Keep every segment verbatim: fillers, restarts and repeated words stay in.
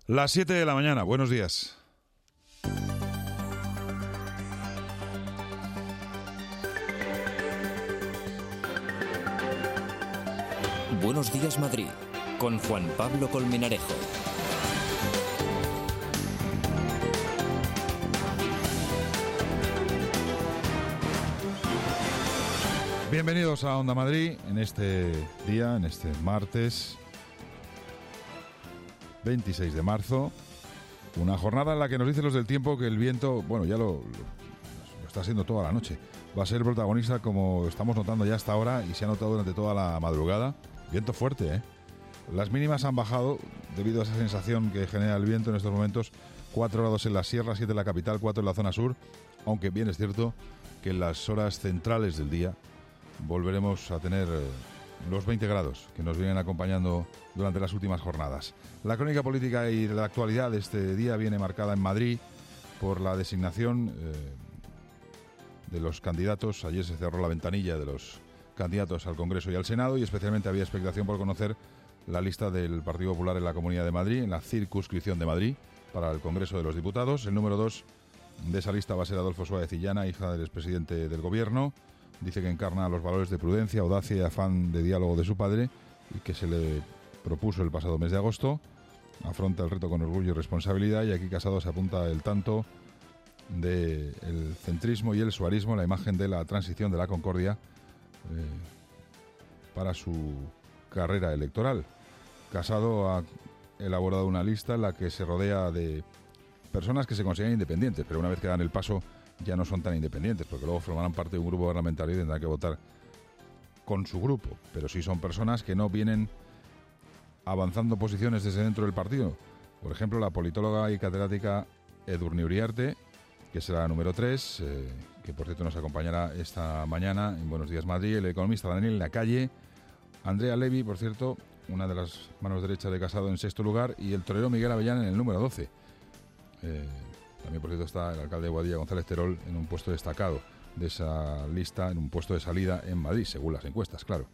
Las siete de la mañana, buenos días. Buenos días, Madrid, con Juan Pablo Colmenarejo. Bienvenidos a Onda Madrid en este día, en este martes veintiséis de marzo. Una jornada en la que nos dicen los del tiempo que el viento, bueno, ya lo, lo, lo está haciendo toda la noche. Va a ser el protagonista, como estamos notando ya hasta ahora y se ha notado durante toda la madrugada. Viento fuerte, ¿eh? Las mínimas han bajado debido a esa sensación que genera el viento en estos momentos. cuatro grados en la sierra, siete en la capital, cuatro en la zona sur. Aunque bien es cierto que en las horas centrales del día volveremos a tener eh, los veinte grados que nos vienen acompañando durante las últimas jornadas. La crónica política y la actualidad de este día viene marcada en Madrid por la designación eh, de los candidatos. Ayer se cerró la ventanilla de los candidatos al Congreso y al Senado y especialmente había expectación por conocer la lista del Partido Popular en la Comunidad de Madrid, en la circunscripción de Madrid, para el Congreso de los Diputados. El número dos de esa lista va a ser Adolfo Suárez Illana, hija del expresidente del Gobierno. Dice que encarna los valores de prudencia, audacia y afán de diálogo de su padre y que se le propuso el pasado mes de agosto. Afronta el reto con orgullo y responsabilidad y aquí Casado se apunta el tanto del centrismo y el suarismo, la imagen de la transición de la concordia eh, para su carrera electoral. Casado ha elaborado una lista en la que se rodea de personas que se consideran independientes, pero una vez que dan el paso ya no son tan independientes, porque luego formarán parte de un grupo parlamentario y tendrán que votar con su grupo, pero sí son personas que no vienen avanzando posiciones desde dentro del partido. Por ejemplo, la politóloga y catedrática Edurne Uriarte, que será la número tres, eh, que por cierto nos acompañará esta mañana en Buenos Días Madrid, el economista Daniel Lacalle, Andrea Levy, por cierto, una de las manos derechas de Casado, en sexto lugar, y el torero Miguel Avellán en el número doce. Eh, También, por cierto, está el alcalde de Boadilla, González Terol, en un puesto destacado de esa lista, en un puesto de salida en Madrid, según las encuestas, claro.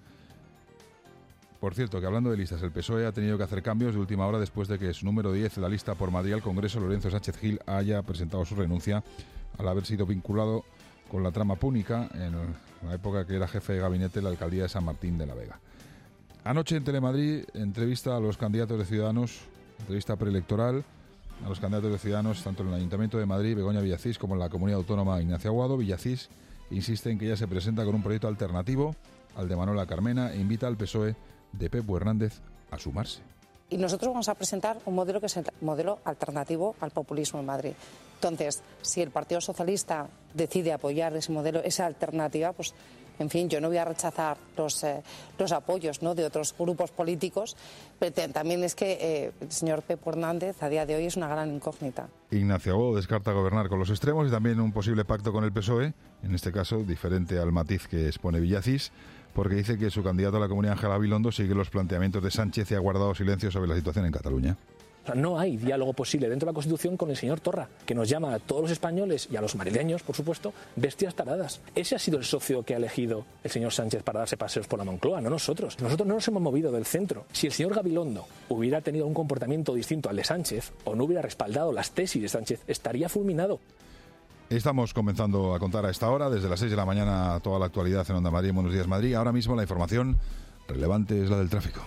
Por cierto, que hablando de listas, el P S O E ha tenido que hacer cambios de última hora después de que su número diez en la lista por Madrid al Congreso, Lorenzo Sánchez Gil, haya presentado su renuncia al haber sido vinculado con la trama púnica en la época que era jefe de gabinete en la alcaldía de San Martín de la Vega. Anoche en Telemadrid, entrevista a los candidatos de Ciudadanos, entrevista preelectoral a los candidatos de Ciudadanos, tanto en el Ayuntamiento de Madrid, Begoña Villacís, como en la Comunidad Autónoma Ignacio Aguado. Villacís insiste en que ella se presenta con un proyecto alternativo al de Manuela Carmena e invita al P S O E de Pepo Hernández a sumarse. Y nosotros vamos a presentar un modelo que es el modelo alternativo al populismo en Madrid. Entonces, si el Partido Socialista decide apoyar ese modelo, esa alternativa, pues, en fin, yo no voy a rechazar los, eh, los apoyos, ¿no?, de otros grupos políticos, pero te, también es que eh, el señor Pepo Hernández a día de hoy es una gran incógnita. Ignacio Aguado descarta gobernar con los extremos y también un posible pacto con el P S O E, en este caso diferente al matiz que expone Villacís, porque dice que su candidato a la Comunidad, Ángel Gabilondo, sigue los planteamientos de Sánchez y ha guardado silencio sobre la situación en Cataluña. O sea, no hay diálogo posible dentro de la Constitución con el señor Torra, que nos llama a todos los españoles y a los madrileños, por supuesto, bestias taradas. Ese ha sido el socio que ha elegido el señor Sánchez para darse paseos por la Moncloa, no nosotros. Nosotros no nos hemos movido del centro. Si el señor Gabilondo hubiera tenido un comportamiento distinto al de Sánchez o no hubiera respaldado las tesis de Sánchez, estaría fulminado. Estamos comenzando a contar a esta hora, desde las seis de la mañana, toda la actualidad en Onda Madrid, en Buenos Días Madrid. Ahora mismo la información relevante es la del tráfico.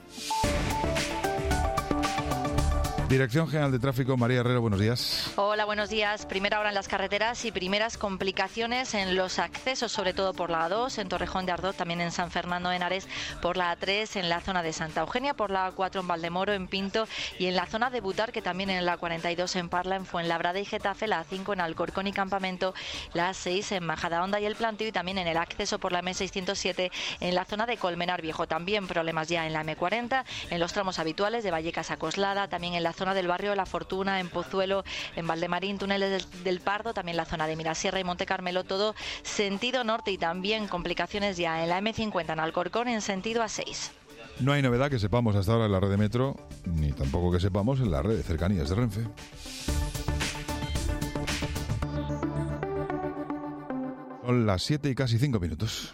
Dirección General de Tráfico, María Herrero, buenos días. Hola, buenos días. Primera hora en las carreteras y primeras complicaciones en los accesos, sobre todo por la A dos, en Torrejón de Ardoz, también en San Fernando de Henares, por la A tres, en la zona de Santa Eugenia, por la A cuatro en Valdemoro, en Pinto y en la zona de Butar, que también en la cuarenta y dos en Parla, en Fuenlabrada y Getafe, la A cinco en Alcorcón y Campamento, la A seis en Majadahonda y El Plantío y también en el acceso por la M seiscientos siete en la zona de Colmenar Viejo. También problemas ya en la M cuarenta, en los tramos habituales de Vallecas a Coslada, también en la zona del barrio de La Fortuna, en Pozuelo, en Valdemarín, túneles del, del Pardo, también la zona de Mirasierra y Monte Carmelo, todo sentido norte y también complicaciones ya en la M cincuenta en Alcorcón en sentido A seis. No hay novedad que sepamos hasta ahora en la red de metro, ni tampoco que sepamos en la red de cercanías de Renfe. Son las siete y casi cinco minutos.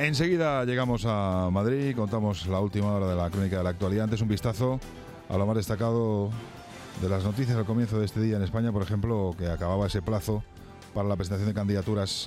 Enseguida llegamos a Madrid, contamos la última hora de la crónica de la actualidad. Antes un vistazo a lo más destacado de las noticias al comienzo de este día en España, por ejemplo, que acababa ese plazo para la presentación de candidaturas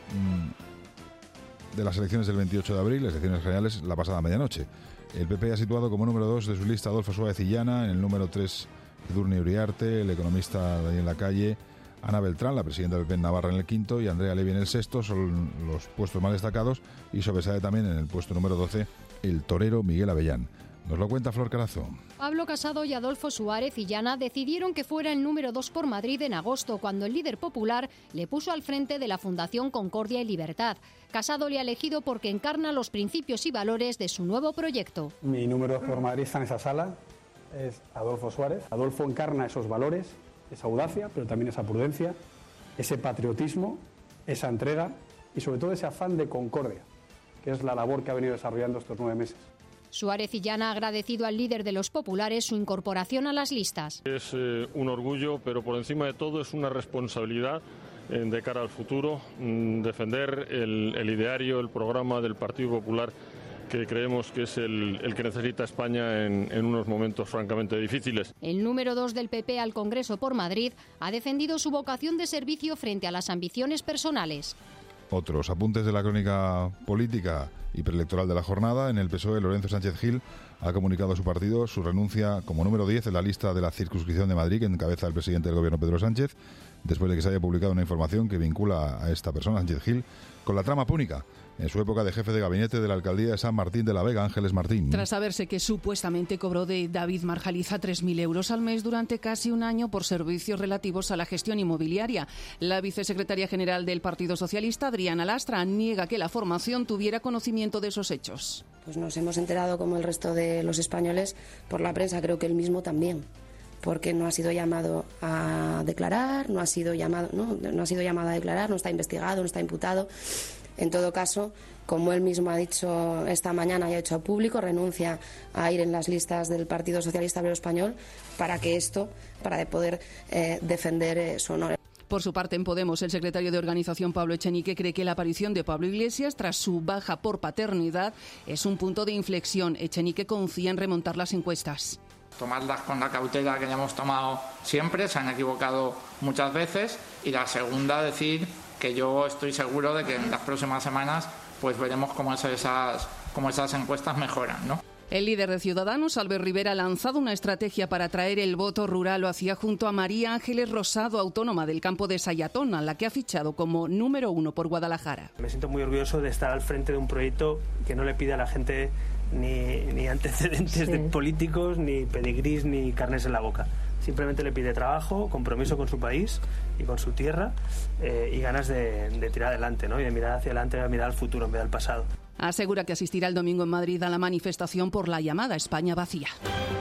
mmm, de las elecciones del veintiocho de abril, las elecciones generales, la pasada medianoche. El P P ha situado como número dos de su lista Adolfo Suárez Illana, en el número tres Edurne Uriarte, el economista Daniel Lacalle, Ana Beltrán, la presidenta del P P en Navarra, en el quinto, y Andrea Levy en el sexto, son los puestos más destacados, y sobresale también en el puesto número doce el torero Miguel Avellán. Nos lo cuenta Flor Carazo. Pablo Casado y Adolfo Suárez Illana decidieron que fuera el número dos por Madrid en agosto, cuando el líder popular le puso al frente de la Fundación Concordia y Libertad. Casado le ha elegido porque encarna los principios y valores de su nuevo proyecto. Mi número dos por Madrid está en esa sala, es Adolfo Suárez. Adolfo encarna esos valores, esa audacia, pero también esa prudencia, ese patriotismo, esa entrega y sobre todo ese afán de concordia, que es la labor que ha venido desarrollando estos nueve meses. Suárez Illana ha agradecido al líder de los populares su incorporación a las listas. Es eh, un orgullo, pero por encima de todo es una responsabilidad eh, de cara al futuro, mmm, defender el, el ideario, el programa del Partido Popular, que creemos que es el, el que necesita España en, en unos momentos francamente difíciles. El número dos del P P al Congreso por Madrid ha defendido su vocación de servicio frente a las ambiciones personales. Otros apuntes de la crónica política y preelectoral de la jornada. En el P S O E, Lorenzo Sánchez Gil ha comunicado a su partido su renuncia como número diez en la lista de la circunscripción de Madrid, que encabeza el presidente del gobierno, Pedro Sánchez, después de que se haya publicado una información que vincula a esta persona, Sánchez Gil, con la trama púnica en su época de jefe de gabinete de la alcaldía de San Martín de la Vega. Ángeles Martín. Tras saberse que supuestamente cobró de David Marjaliza tres mil euros al mes durante casi un año por servicios relativos a la gestión inmobiliaria, la vicesecretaria general del Partido Socialista, Adriana Lastra, niega que la formación tuviera conocimiento de esos hechos. Pues nos hemos enterado, como el resto de los españoles, por la prensa, creo que él mismo también, porque no ha sido llamado a declarar, no ha sido llamado, no, no ha sido llamado a declarar, no está investigado, no está imputado. En todo caso, como él mismo ha dicho esta mañana y ha hecho público, renuncia a ir en las listas del Partido Socialista Obrero Español para que esto, para de poder eh, defender eh, su honor. Por su parte, en Podemos, el secretario de Organización, Pablo Echenique, cree que la aparición de Pablo Iglesias tras su baja por paternidad es un punto de inflexión. Echenique confía en remontar las encuestas. Tomarlas con la cautela que ya hemos tomado siempre, se han equivocado muchas veces, y la segunda, decir que yo estoy seguro de que en las próximas semanas pues veremos cómo esas, cómo esas encuestas mejoran, ¿no? El líder de Ciudadanos, Albert Rivera, ha lanzado una estrategia para atraer el voto rural. Lo hacía junto a María Ángeles Rosado, autónoma del campo de Sayatón, a la que ha fichado como número uno por Guadalajara. Me siento muy orgulloso de estar al frente de un proyecto que no le pide a la gente ni, ni antecedentes sí. de políticos, ni pedigrís, ni carnes en la boca. Simplemente le pide trabajo, compromiso con su país y con su tierra eh, y ganas de, de tirar adelante, ¿no? Y de mirar hacia adelante, de mirar al futuro en vez del pasado. Asegura que asistirá el domingo en Madrid a la manifestación por la llamada España vacía.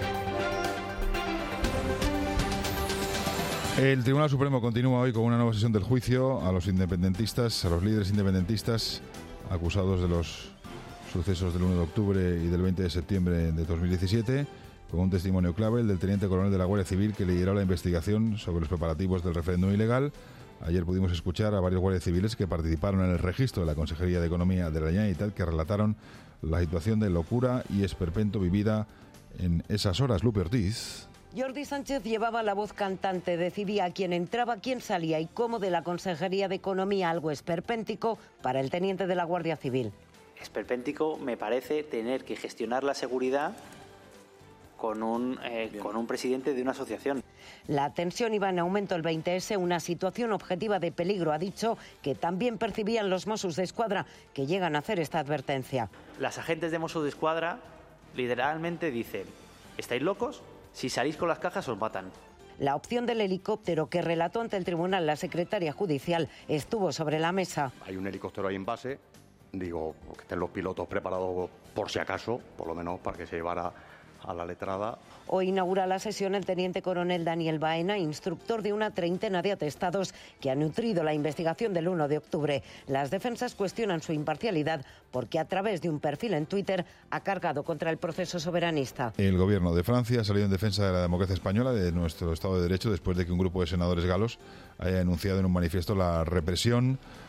El Tribunal Supremo continúa hoy con una nueva sesión del juicio a los independentistas, a los líderes independentistas acusados de los sucesos del uno de octubre y del veinte de septiembre de dos mil diecisiete, con un testimonio clave, el del teniente coronel de la Guardia Civil, que lideró la investigación sobre los preparativos del referéndum ilegal. Ayer pudimos escuchar a varios guardias civiles que participaron en el registro de la Consejería de Economía de la Generalitat, que relataron la situación de locura y esperpento vivida en esas horas. Lupe Ortiz. Jordi Sánchez llevaba la voz cantante, decidía quién entraba, quién salía y cómo de la Consejería de Economía, algo esperpéntico para el teniente de la Guardia Civil. Esperpéntico me parece tener que gestionar la seguridad con un, eh, con un presidente de una asociación. La tensión iba en aumento el veinte ese, una situación objetiva de peligro, ha dicho, que también percibían los Mossos de Escuadra, que llegan a hacer esta advertencia. Las agentes de Mossos de Escuadra literalmente dicen: ¿estáis locos? Si salís con las cajas os matan. La opción del helicóptero que relató ante el tribunal la secretaria judicial estuvo sobre la mesa. Hay un helicóptero ahí en base, digo, que estén los pilotos preparados por si acaso, por lo menos para que se llevara a la letrada. Hoy inaugura la sesión el teniente coronel Daniel Baena, instructor de una treintena de atestados que ha nutrido la investigación del uno de octubre. Las defensas cuestionan su imparcialidad porque a través de un perfil en Twitter ha cargado contra el proceso soberanista. El gobierno de Francia ha salido en defensa de la democracia española, de nuestro Estado de Derecho, después de que un grupo de senadores galos haya denunciado en un manifiesto la represión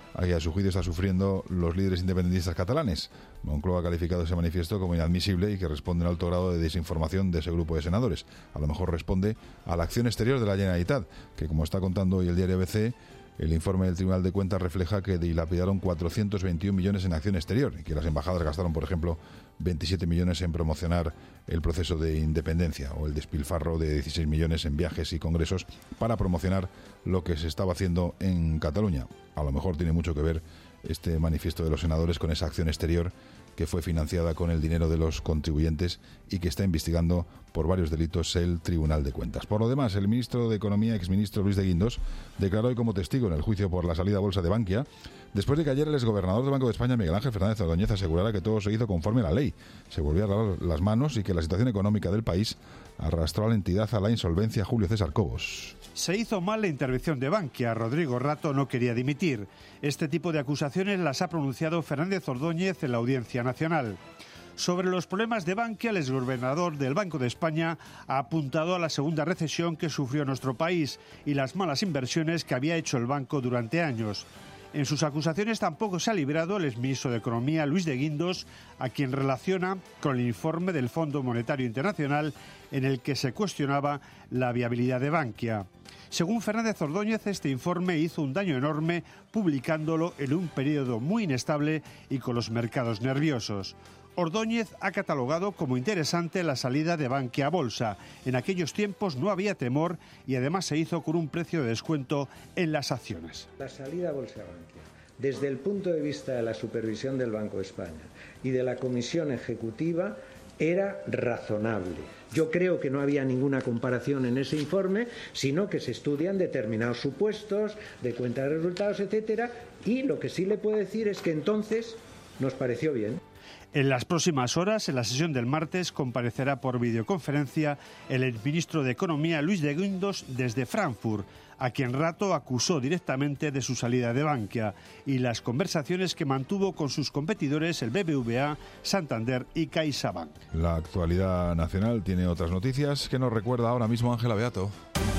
a que a su juicio está sufriendo los líderes independentistas catalanes. Moncloa ha calificado ese manifiesto como inadmisible y que responde a un alto grado de desinformación de ese grupo de senadores. A lo mejor responde a la acción exterior de la Generalitat, que, como está contando hoy el diario A B C, el informe del Tribunal de Cuentas refleja que dilapidaron cuatrocientos veintiún millones en acción exterior y que las embajadas gastaron, por ejemplo, veintisiete millones en promocionar el proceso de independencia, o el despilfarro de dieciséis millones en viajes y congresos para promocionar lo que se estaba haciendo en Cataluña. A lo mejor tiene mucho que ver este manifiesto de los senadores con esa acción exterior que fue financiada con el dinero de los contribuyentes y que está investigando por varios delitos el Tribunal de Cuentas. Por lo demás, el ministro de Economía, exministro Luis de Guindos, declaró hoy como testigo en el juicio por la salida a bolsa de Bankia, después de que ayer el exgobernador del Banco de España, Miguel Ángel Fernández Ordóñez, asegurara que todo se hizo conforme a la ley, se volvió a lavar las manos y que la situación económica del país arrastró a la entidad a la insolvencia. Julio César Cobos. Se hizo mal la intervención de Bankia. Rodrigo Rato no quería dimitir. Este tipo de acusaciones las ha pronunciado Fernández Ordóñez en la Audiencia Nacional. Sobre los problemas de Bankia, el exgobernador del Banco de España ha apuntado a la segunda recesión que sufrió nuestro país y las malas inversiones que había hecho el banco durante años. En sus acusaciones tampoco se ha librado el exministro de Economía, Luis de Guindos, a quien relaciona con el informe del Fondo Monetario Internacional en el que se cuestionaba la viabilidad de Bankia. Según Fernández Ordóñez, este informe hizo un daño enorme publicándolo en un periodo muy inestable y con los mercados nerviosos. Ordóñez ha catalogado como interesante la salida de Bankia a bolsa. En aquellos tiempos no había temor y además se hizo con un precio de descuento en las acciones. La salida a bolsa de Bankia, desde el punto de vista de la supervisión del Banco de España y de la Comisión Ejecutiva, era razonable. Yo creo que no había ninguna comparación en ese informe, sino que se estudian determinados supuestos de cuenta de resultados, etcétera, y lo que sí le puedo decir es que entonces nos pareció bien. En las próximas horas, en la sesión del martes, comparecerá por videoconferencia el exministro de Economía, Luis de Guindos, desde Frankfurt, a quien Rato acusó directamente de su salida de Bankia y las conversaciones que mantuvo con sus competidores, el B B V A, Santander y CaixaBank. La actualidad nacional tiene otras noticias que nos recuerda ahora mismo Ángela Beato.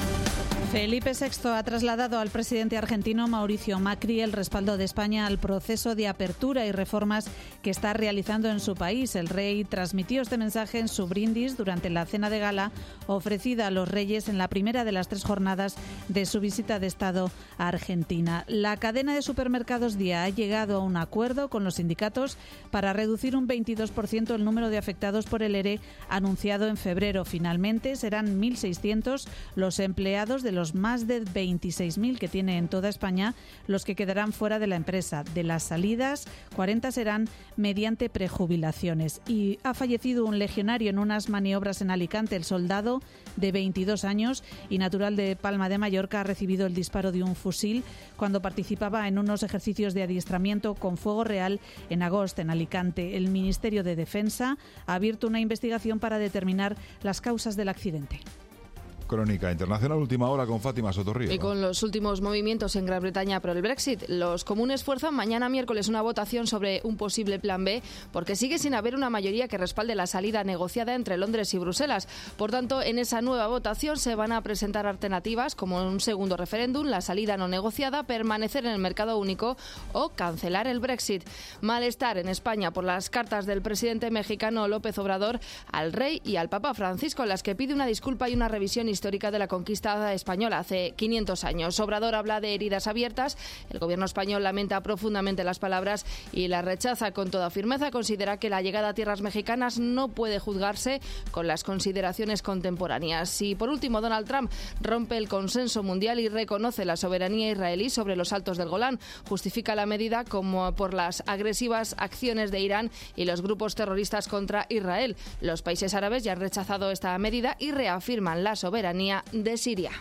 Felipe sexto ha trasladado al presidente argentino Mauricio Macri el respaldo de España al proceso de apertura y reformas que está realizando en su país. El rey transmitió este mensaje en su brindis durante la cena de gala ofrecida a los reyes en la primera de las tres jornadas de su visita de Estado a Argentina. La cadena de supermercados Día ha llegado a un acuerdo con los sindicatos para reducir un veintidós por ciento el número de afectados por el ERE anunciado en febrero. Finalmente serán mil seiscientos los empleados de los los más de veintiséis mil que tiene en toda España los que quedarán fuera de la empresa. De las salidas, cuarenta serán mediante prejubilaciones. Y ha fallecido un legionario en unas maniobras en Alicante. El soldado, de veintidós años y natural de Palma de Mallorca, ha recibido el disparo de un fusil cuando participaba en unos ejercicios de adiestramiento con fuego real en agosto en Alicante. El Ministerio de Defensa ha abierto una investigación para determinar las causas del accidente. Crónica Internacional, última hora con Fátima Sotorrío. Y con los últimos movimientos en Gran Bretaña por el Brexit, los comunes fuerzan mañana miércoles una votación sobre un posible plan B, porque sigue sin haber una mayoría que respalde la salida negociada entre Londres y Bruselas. Por tanto, en esa nueva votación se van a presentar alternativas como un segundo referéndum, la salida no negociada, permanecer en el mercado único o cancelar el Brexit. Malestar en España por las cartas del presidente mexicano López Obrador al rey y al Papa Francisco, en las que pide una disculpa y una revisión histórica histórica de la conquista española hace quinientos años. Obrador habla de heridas abiertas. El gobierno español lamenta profundamente las palabras y las rechaza con toda firmeza. Considera que la llegada a tierras mexicanas no puede juzgarse con las consideraciones contemporáneas. Y por último, Donald Trump rompe el consenso mundial y reconoce la soberanía israelí sobre los Altos del Golán. Justifica la medida como por las agresivas acciones de Irán y los grupos terroristas contra Israel. Los países árabes ya han rechazado esta medida y reafirman la soberanía de Siria.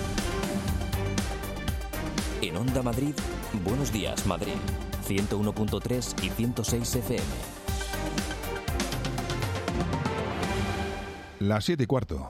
En Onda Madrid, Buenos Días Madrid, ciento uno punto tres y ciento seis F M. Las siete y cuarto.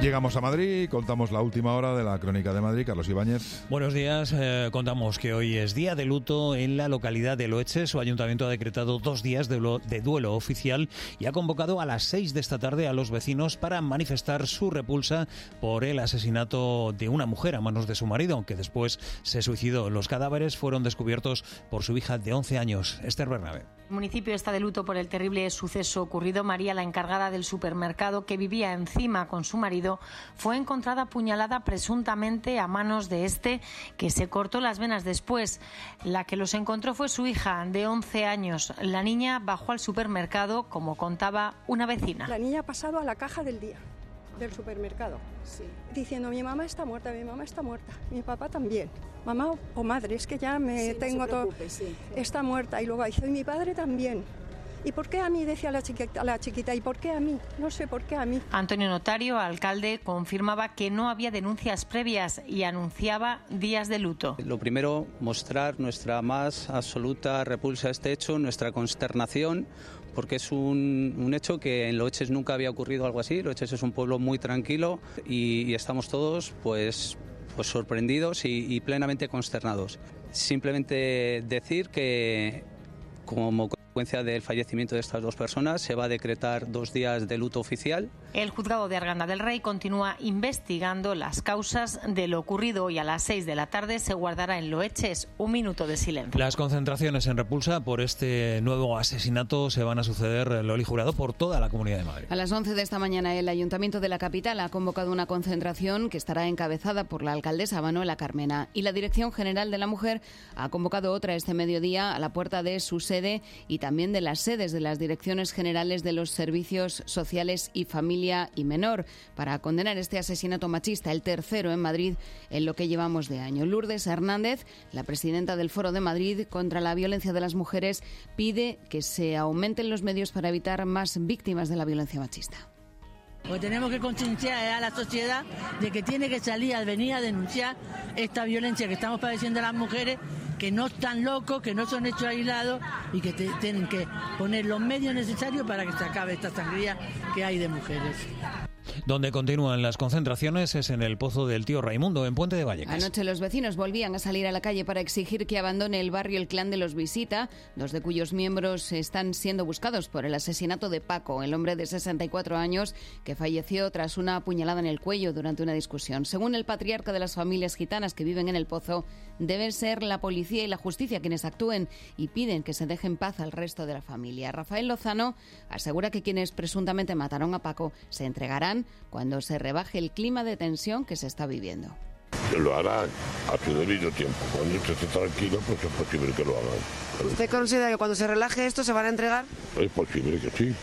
Llegamos a Madrid y contamos la última hora de la Crónica de Madrid. Carlos Ibáñez. Buenos días. Eh, contamos que hoy es día de luto en la localidad de Loeche. Su ayuntamiento ha decretado dos días de, lo, de duelo oficial y ha convocado a las seis de esta tarde a los vecinos para manifestar su repulsa por el asesinato de una mujer a manos de su marido, que después se suicidó. Los cadáveres fueron descubiertos por su hija de once años, Esther Bernabé. El municipio está de luto por el terrible suceso ocurrido. María, la encargada del supermercado que vivía encima con su marido, fue encontrada apuñalada presuntamente a manos de este, que se cortó las venas después. La que los encontró fue su hija de once años. La niña bajó al supermercado, como contaba una vecina. La niña ha pasado a la caja del día del supermercado, sí, diciendo: mi mamá está muerta, mi mamá está muerta, mi papá también. Mamá o madre, es que ya me sí, tengo no todo, sí. Está muerta. Y luego dice: y mi padre también. ¿Y por qué a mí? Decía la chiquita, la chiquita, ¿y por qué a mí? No sé por qué a mí. Antonio Notario, alcalde, confirmaba que no había denuncias previas y anunciaba días de luto. Lo primero, mostrar nuestra más absoluta repulsa a este hecho, nuestra consternación, porque es un, un hecho que en Loeches nunca había ocurrido algo así. Loeches es un pueblo muy tranquilo y, y estamos todos pues, pues sorprendidos y, y plenamente consternados. Simplemente decir que como consecuencia del fallecimiento de estas dos personas se va a decretar dos días de luto oficial. El juzgado de Arganda del Rey continúa investigando las causas de lo ocurrido y a las seis de la tarde se guardará en Loeches un minuto de silencio. Las concentraciones en repulsa por este nuevo asesinato se van a suceder, Loli Jurado, por toda la Comunidad de Madrid. A las once de esta mañana el Ayuntamiento de la capital ha convocado una concentración que estará encabezada por la alcaldesa Manuela Carmena, y la Dirección General de la Mujer ha convocado otra este mediodía a la puerta de su sede y también de las sedes de las Direcciones Generales de los Servicios Sociales y Familia y Menor, para condenar este asesinato machista, el tercero en Madrid en lo que llevamos de año. Lourdes Hernández, la presidenta del Foro de Madrid contra la Violencia de las Mujeres, pide que se aumenten los medios para evitar más víctimas de la violencia machista. Pues tenemos que concienciar a la sociedad de que tiene que salir a venir a denunciar esta violencia que estamos padeciendo las mujeres, que no están locos, que no son hechos aislados y que te, tienen que poner los medios necesarios para que se acabe esta sangría que hay de mujeres. Donde continúan las concentraciones es en el Pozo del Tío Raimundo, en Puente de Vallecas. Anoche los vecinos volvían a salir a la calle para exigir que abandone el barrio el clan de los Visita, dos de cuyos miembros están siendo buscados por el asesinato de Paco, el hombre de sesenta y cuatro años que falleció tras una apuñalada en el cuello durante una discusión. Según el patriarca de las familias gitanas que viven en el Pozo, deben ser la policía y la justicia quienes actúen, y piden que se deje en paz al resto de la familia. Rafael Lozano asegura que quienes presuntamente mataron a Paco se entregarán cuando se rebaje el clima de tensión que se está viviendo. Lo harán a su debido tiempo. Cuando usted esté tranquilo, pues es posible que lo hagan. ¿Usted considera que cuando se relaje esto se van a entregar? Es posible que sí.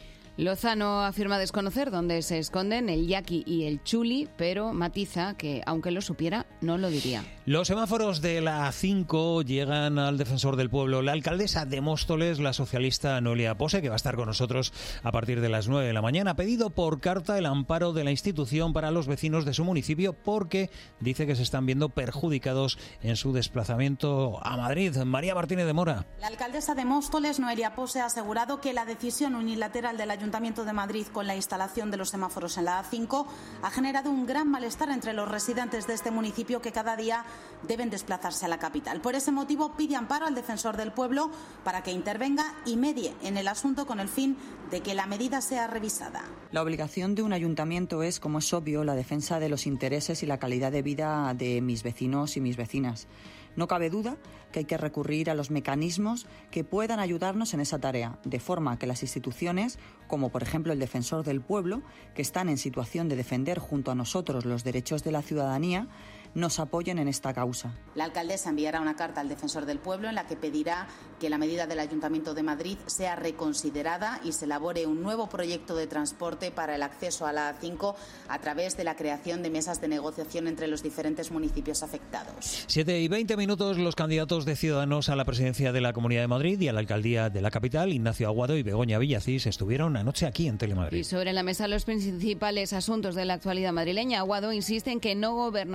Lozano afirma desconocer dónde se esconden el Yaqui y el Chuli, pero matiza que, aunque lo supiera, no lo diría. Los semáforos de la A cinco llegan al Defensor del Pueblo. La alcaldesa de Móstoles, la socialista Noelia Pose, que va a estar con nosotros a partir de las nueve de la mañana, ha pedido por carta el amparo de la institución para los vecinos de su municipio porque dice que se están viendo perjudicados en su desplazamiento a Madrid. María Martínez de Mora. La alcaldesa de Móstoles, Noelia Pose, ha asegurado que la decisión unilateral del Ayuntamiento Ayuntamiento de Madrid con la instalación de los semáforos en la A cinco ha generado un gran malestar entre los residentes de este municipio que cada día deben desplazarse a la capital. Por ese motivo pide amparo al Defensor del Pueblo para que intervenga y medie en el asunto con el fin de que la medida sea revisada. La obligación de un ayuntamiento es, como es obvio, la defensa de los intereses y la calidad de vida de mis vecinos y mis vecinas. No cabe duda que hay que recurrir a los mecanismos que puedan ayudarnos en esa tarea, de forma que las instituciones, como por ejemplo el Defensor del Pueblo, que están en situación de defender junto a nosotros los derechos de la ciudadanía, nos apoyen en esta causa. La alcaldesa enviará una carta al Defensor del Pueblo en la que pedirá que la medida del Ayuntamiento de Madrid sea reconsiderada y se elabore un nuevo proyecto de transporte para el acceso a la A cinco a través de la creación de mesas de negociación entre los diferentes municipios afectados. Siete y veinte minutos, los candidatos de Ciudadanos a la presidencia de la Comunidad de Madrid y a la alcaldía de la capital, Ignacio Aguado y Begoña Villacís, estuvieron anoche aquí en Telemadrid. Y sobre la mesa los principales asuntos de la actualidad madrileña. Aguado insiste en que no gobernará con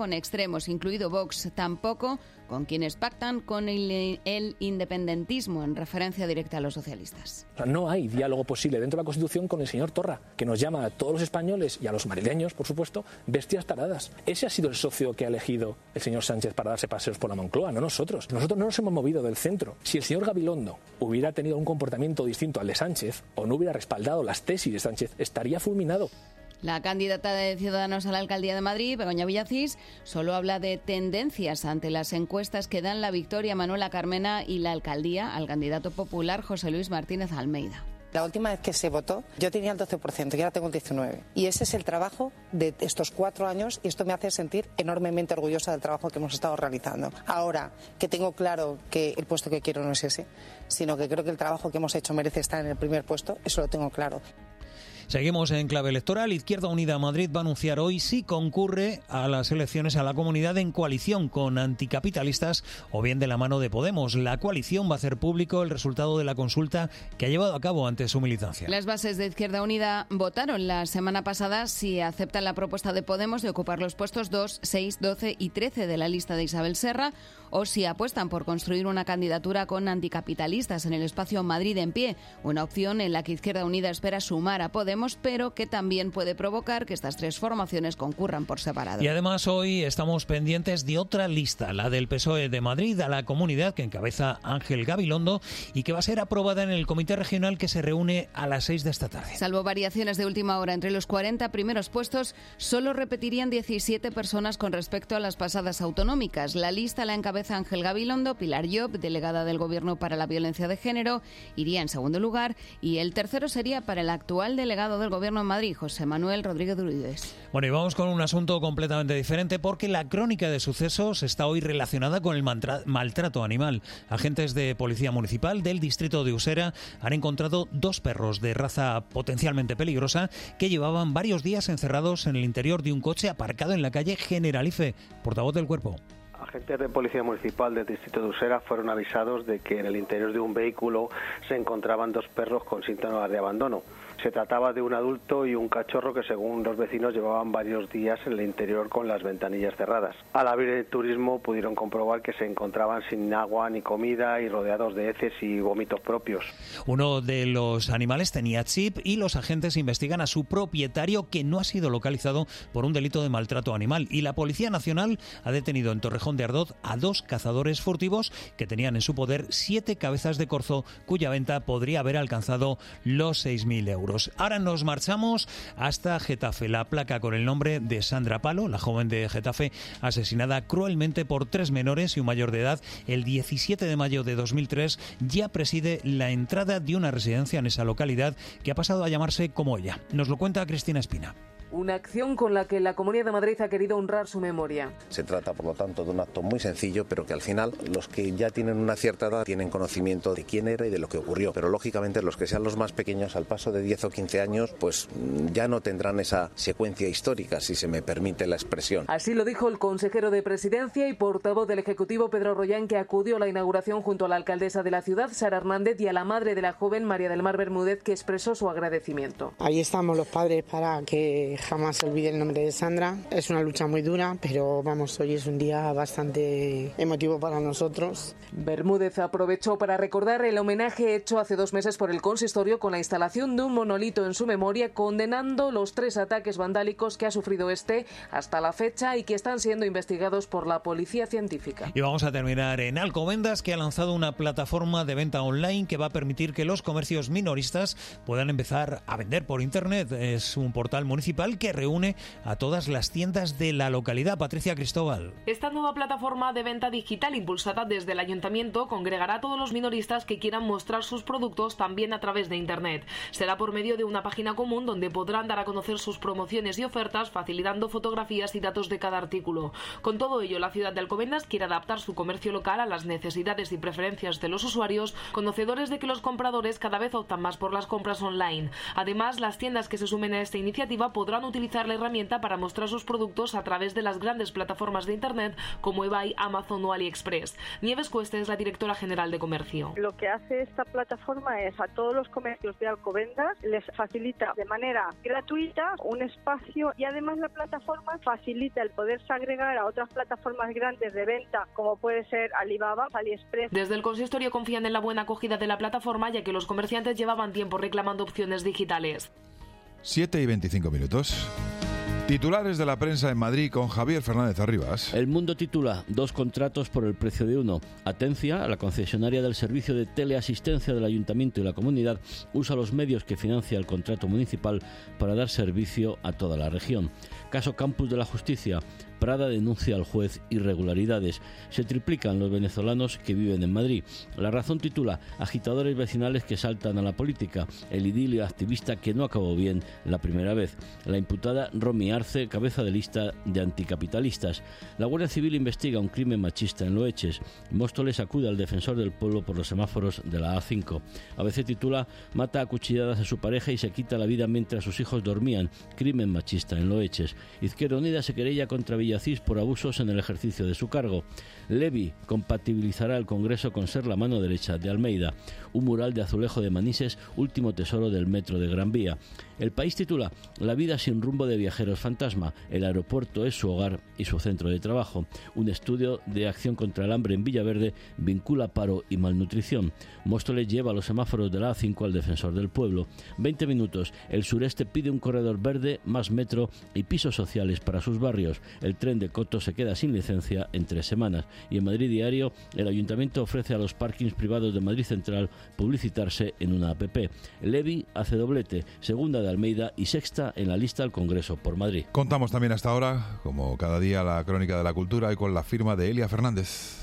con extremos, incluido Vox, tampoco con quienes pactan con el, el independentismo, en referencia directa a los socialistas. O sea, no hay diálogo posible dentro de la Constitución con el señor Torra, que nos llama a todos los españoles y a los madrileños, por supuesto, bestias taradas. Ese ha sido el socio que ha elegido el señor Sánchez para darse paseos por la Moncloa, no nosotros. Nosotros no nos hemos movido del centro. Si el señor Gabilondo hubiera tenido un comportamiento distinto al de Sánchez o no hubiera respaldado las tesis de Sánchez, estaría fulminado. La candidata de Ciudadanos a la Alcaldía de Madrid, Begoña Villacís, solo habla de tendencias ante las encuestas que dan la victoria a Manuela Carmena y la alcaldía al candidato popular José Luis Martínez Almeida. La última vez que se votó yo tenía el doce por ciento y ahora tengo el diecinueve por ciento. Y ese es el trabajo de estos cuatro años y esto me hace sentir enormemente orgullosa del trabajo que hemos estado realizando. Ahora que tengo claro que el puesto que quiero no es ese, sino que creo que el trabajo que hemos hecho merece estar en el primer puesto, eso lo tengo claro. Seguimos en clave electoral. Izquierda Unida Madrid va a anunciar hoy si concurre a las elecciones a la comunidad en coalición con anticapitalistas o bien de la mano de Podemos. La coalición va a hacer público el resultado de la consulta que ha llevado a cabo ante su militancia. Las bases de Izquierda Unida votaron la semana pasada si aceptan la propuesta de Podemos de ocupar los puestos dos, seis, doce y trece de la lista de Isabel Serra o si apuestan por construir una candidatura con anticapitalistas en el espacio Madrid en pie, una opción en la que Izquierda Unida espera sumar a Podemos, pero que también puede provocar que estas tres formaciones concurran por separado. Y además hoy estamos pendientes de otra lista, la del P S O E de Madrid a la comunidad que encabeza Ángel Gabilondo y que va a ser aprobada en el Comité Regional que se reúne a las seis de esta tarde. Salvo variaciones de última hora entre los cuarenta primeros puestos, solo repetirían diecisiete personas con respecto a las pasadas autonómicas. La lista la encabeza Ángel Gabilondo, Pilar Llop, delegada del Gobierno para la Violencia de Género, iría en segundo lugar y el tercero sería para el actual delegado del Gobierno en Madrid, José Manuel Rodríguez Durides. Bueno, y vamos con un asunto completamente diferente porque la crónica de sucesos está hoy relacionada con el mantra- maltrato animal. Agentes de Policía Municipal del distrito de Usera han encontrado dos perros de raza potencialmente peligrosa que llevaban varios días encerrados en el interior de un coche aparcado en la calle Generalife. Portavoz del Cuerpo. Agentes de Policía Municipal del distrito de Usera fueron avisados de que en el interior de un vehículo se encontraban dos perros con síntomas de abandono. Se trataba de un adulto y un cachorro que, según los vecinos, llevaban varios días en el interior con las ventanillas cerradas. Al abrir el turismo pudieron comprobar que se encontraban sin agua ni comida y rodeados de heces y vómitos propios. Uno de los animales tenía chip y los agentes investigan a su propietario, que no ha sido localizado por un delito de maltrato animal. Y la Policía Nacional ha detenido en Torrejón de Ardoz a dos cazadores furtivos que tenían en su poder siete cabezas de corzo, cuya venta podría haber alcanzado los seis mil euros. Ahora nos marchamos hasta Getafe. La placa con el nombre de Sandra Palo, la joven de Getafe, asesinada cruelmente por tres menores y un mayor de edad el diecisiete de mayo de dos mil tres, ya preside la entrada de una residencia en esa localidad que ha pasado a llamarse como ella. Nos lo cuenta Cristina Espina. Una acción con la que la Comunidad de Madrid ha querido honrar su memoria. Se trata, por lo tanto, de un acto muy sencillo, pero que al final los que ya tienen una cierta edad tienen conocimiento de quién era y de lo que ocurrió. Pero lógicamente los que sean los más pequeños, al paso de diez o quince años, pues ya no tendrán esa secuencia histórica, si se me permite la expresión. Así lo dijo el consejero de Presidencia y portavoz del Ejecutivo, Pedro Rollán, que acudió a la inauguración junto a la alcaldesa de la ciudad, Sara Hernández, y a la madre de la joven, María del Mar Bermúdez, que expresó su agradecimiento. Ahí estamos los padres para que jamás se olvide el nombre de Sandra. Es una lucha muy dura, pero vamos, hoy es un día bastante emotivo para nosotros. Bermúdez aprovechó para recordar el homenaje hecho hace dos meses por el consistorio con la instalación de un monolito en su memoria, condenando los tres ataques vandálicos que ha sufrido este hasta la fecha y que están siendo investigados por la policía científica. Y vamos a terminar en Alcobendas, que ha lanzado una plataforma de venta online que va a permitir que los comercios minoristas puedan empezar a vender por internet. Es un portal municipal que reúne a todas las tiendas de la localidad. Patricia Cristóbal. Esta nueva plataforma de venta digital impulsada desde el ayuntamiento congregará a todos los minoristas que quieran mostrar sus productos también a través de internet. Será por medio de una página común donde podrán dar a conocer sus promociones y ofertas, facilitando fotografías y datos de cada artículo. Con todo ello, la ciudad de Alcobendas quiere adaptar su comercio local a las necesidades y preferencias de los usuarios, conocedores de que los compradores cada vez optan más por las compras online. Además, las tiendas que se sumen a esta iniciativa podrán puedan utilizar la herramienta para mostrar sus productos a través de las grandes plataformas de Internet como eBay, Amazon o AliExpress. Nieves Cuesta es la directora general de Comercio. Lo que hace esta plataforma es a todos los comercios de Alcobendas les facilita de manera gratuita un espacio y además la plataforma facilita el poderse agregar a otras plataformas grandes de venta como puede ser Alibaba, AliExpress. Desde el consistorio confían en la buena acogida de la plataforma ya que los comerciantes llevaban tiempo reclamando opciones digitales. siete y veinticinco minutos. Titulares de la prensa en Madrid con Javier Fernández Arribas. El Mundo titula: dos contratos por el precio de uno. Atencia, la concesionaria del servicio de teleasistencia del Ayuntamiento y la Comunidad, usa los medios que financia el contrato municipal para dar servicio a toda la región. Caso Campus de la Justicia. Prada denuncia al juez irregularidades. Se triplican los venezolanos que viven en Madrid. La Razón titula: agitadores vecinales que saltan a la política. El idilio activista que no acabó bien la primera vez. La imputada Romy Arce, cabeza de lista de anticapitalistas. La Guardia Civil investiga un crimen machista en Loeches. Móstoles acude al defensor del pueblo por los semáforos de la A cinco. A B C titula: mata a cuchilladas a su pareja y se quita la vida mientras sus hijos dormían. Crimen machista en Loeches. Izquierda Unida se querella contra Villacís por abusos en el ejercicio de su cargo. Levi compatibilizará el Congreso con ser la mano derecha de Almeida. Un mural de azulejo de Manises, último tesoro del metro de Gran Vía. El País titula: la vida sin rumbo de viajeros fantasma. El aeropuerto es su hogar y su centro de trabajo. Un estudio de acción contra el hambre en Villaverde vincula paro y malnutrición. Móstoles lleva los semáforos de la A cinco al defensor del pueblo. veinte minutos. El sureste pide un corredor verde, más metro y pisos sociales para sus barrios. El tren de Coto se queda sin licencia en tres semanas. Y en Madrid Diario, el Ayuntamiento ofrece a los parkings privados de Madrid Central publicitarse en una app. Levi hace doblete, segunda de Almeida y sexta en la lista al Congreso por Madrid. Contamos también hasta ahora, como cada día, la crónica de la cultura y con la firma de Elia Fernández.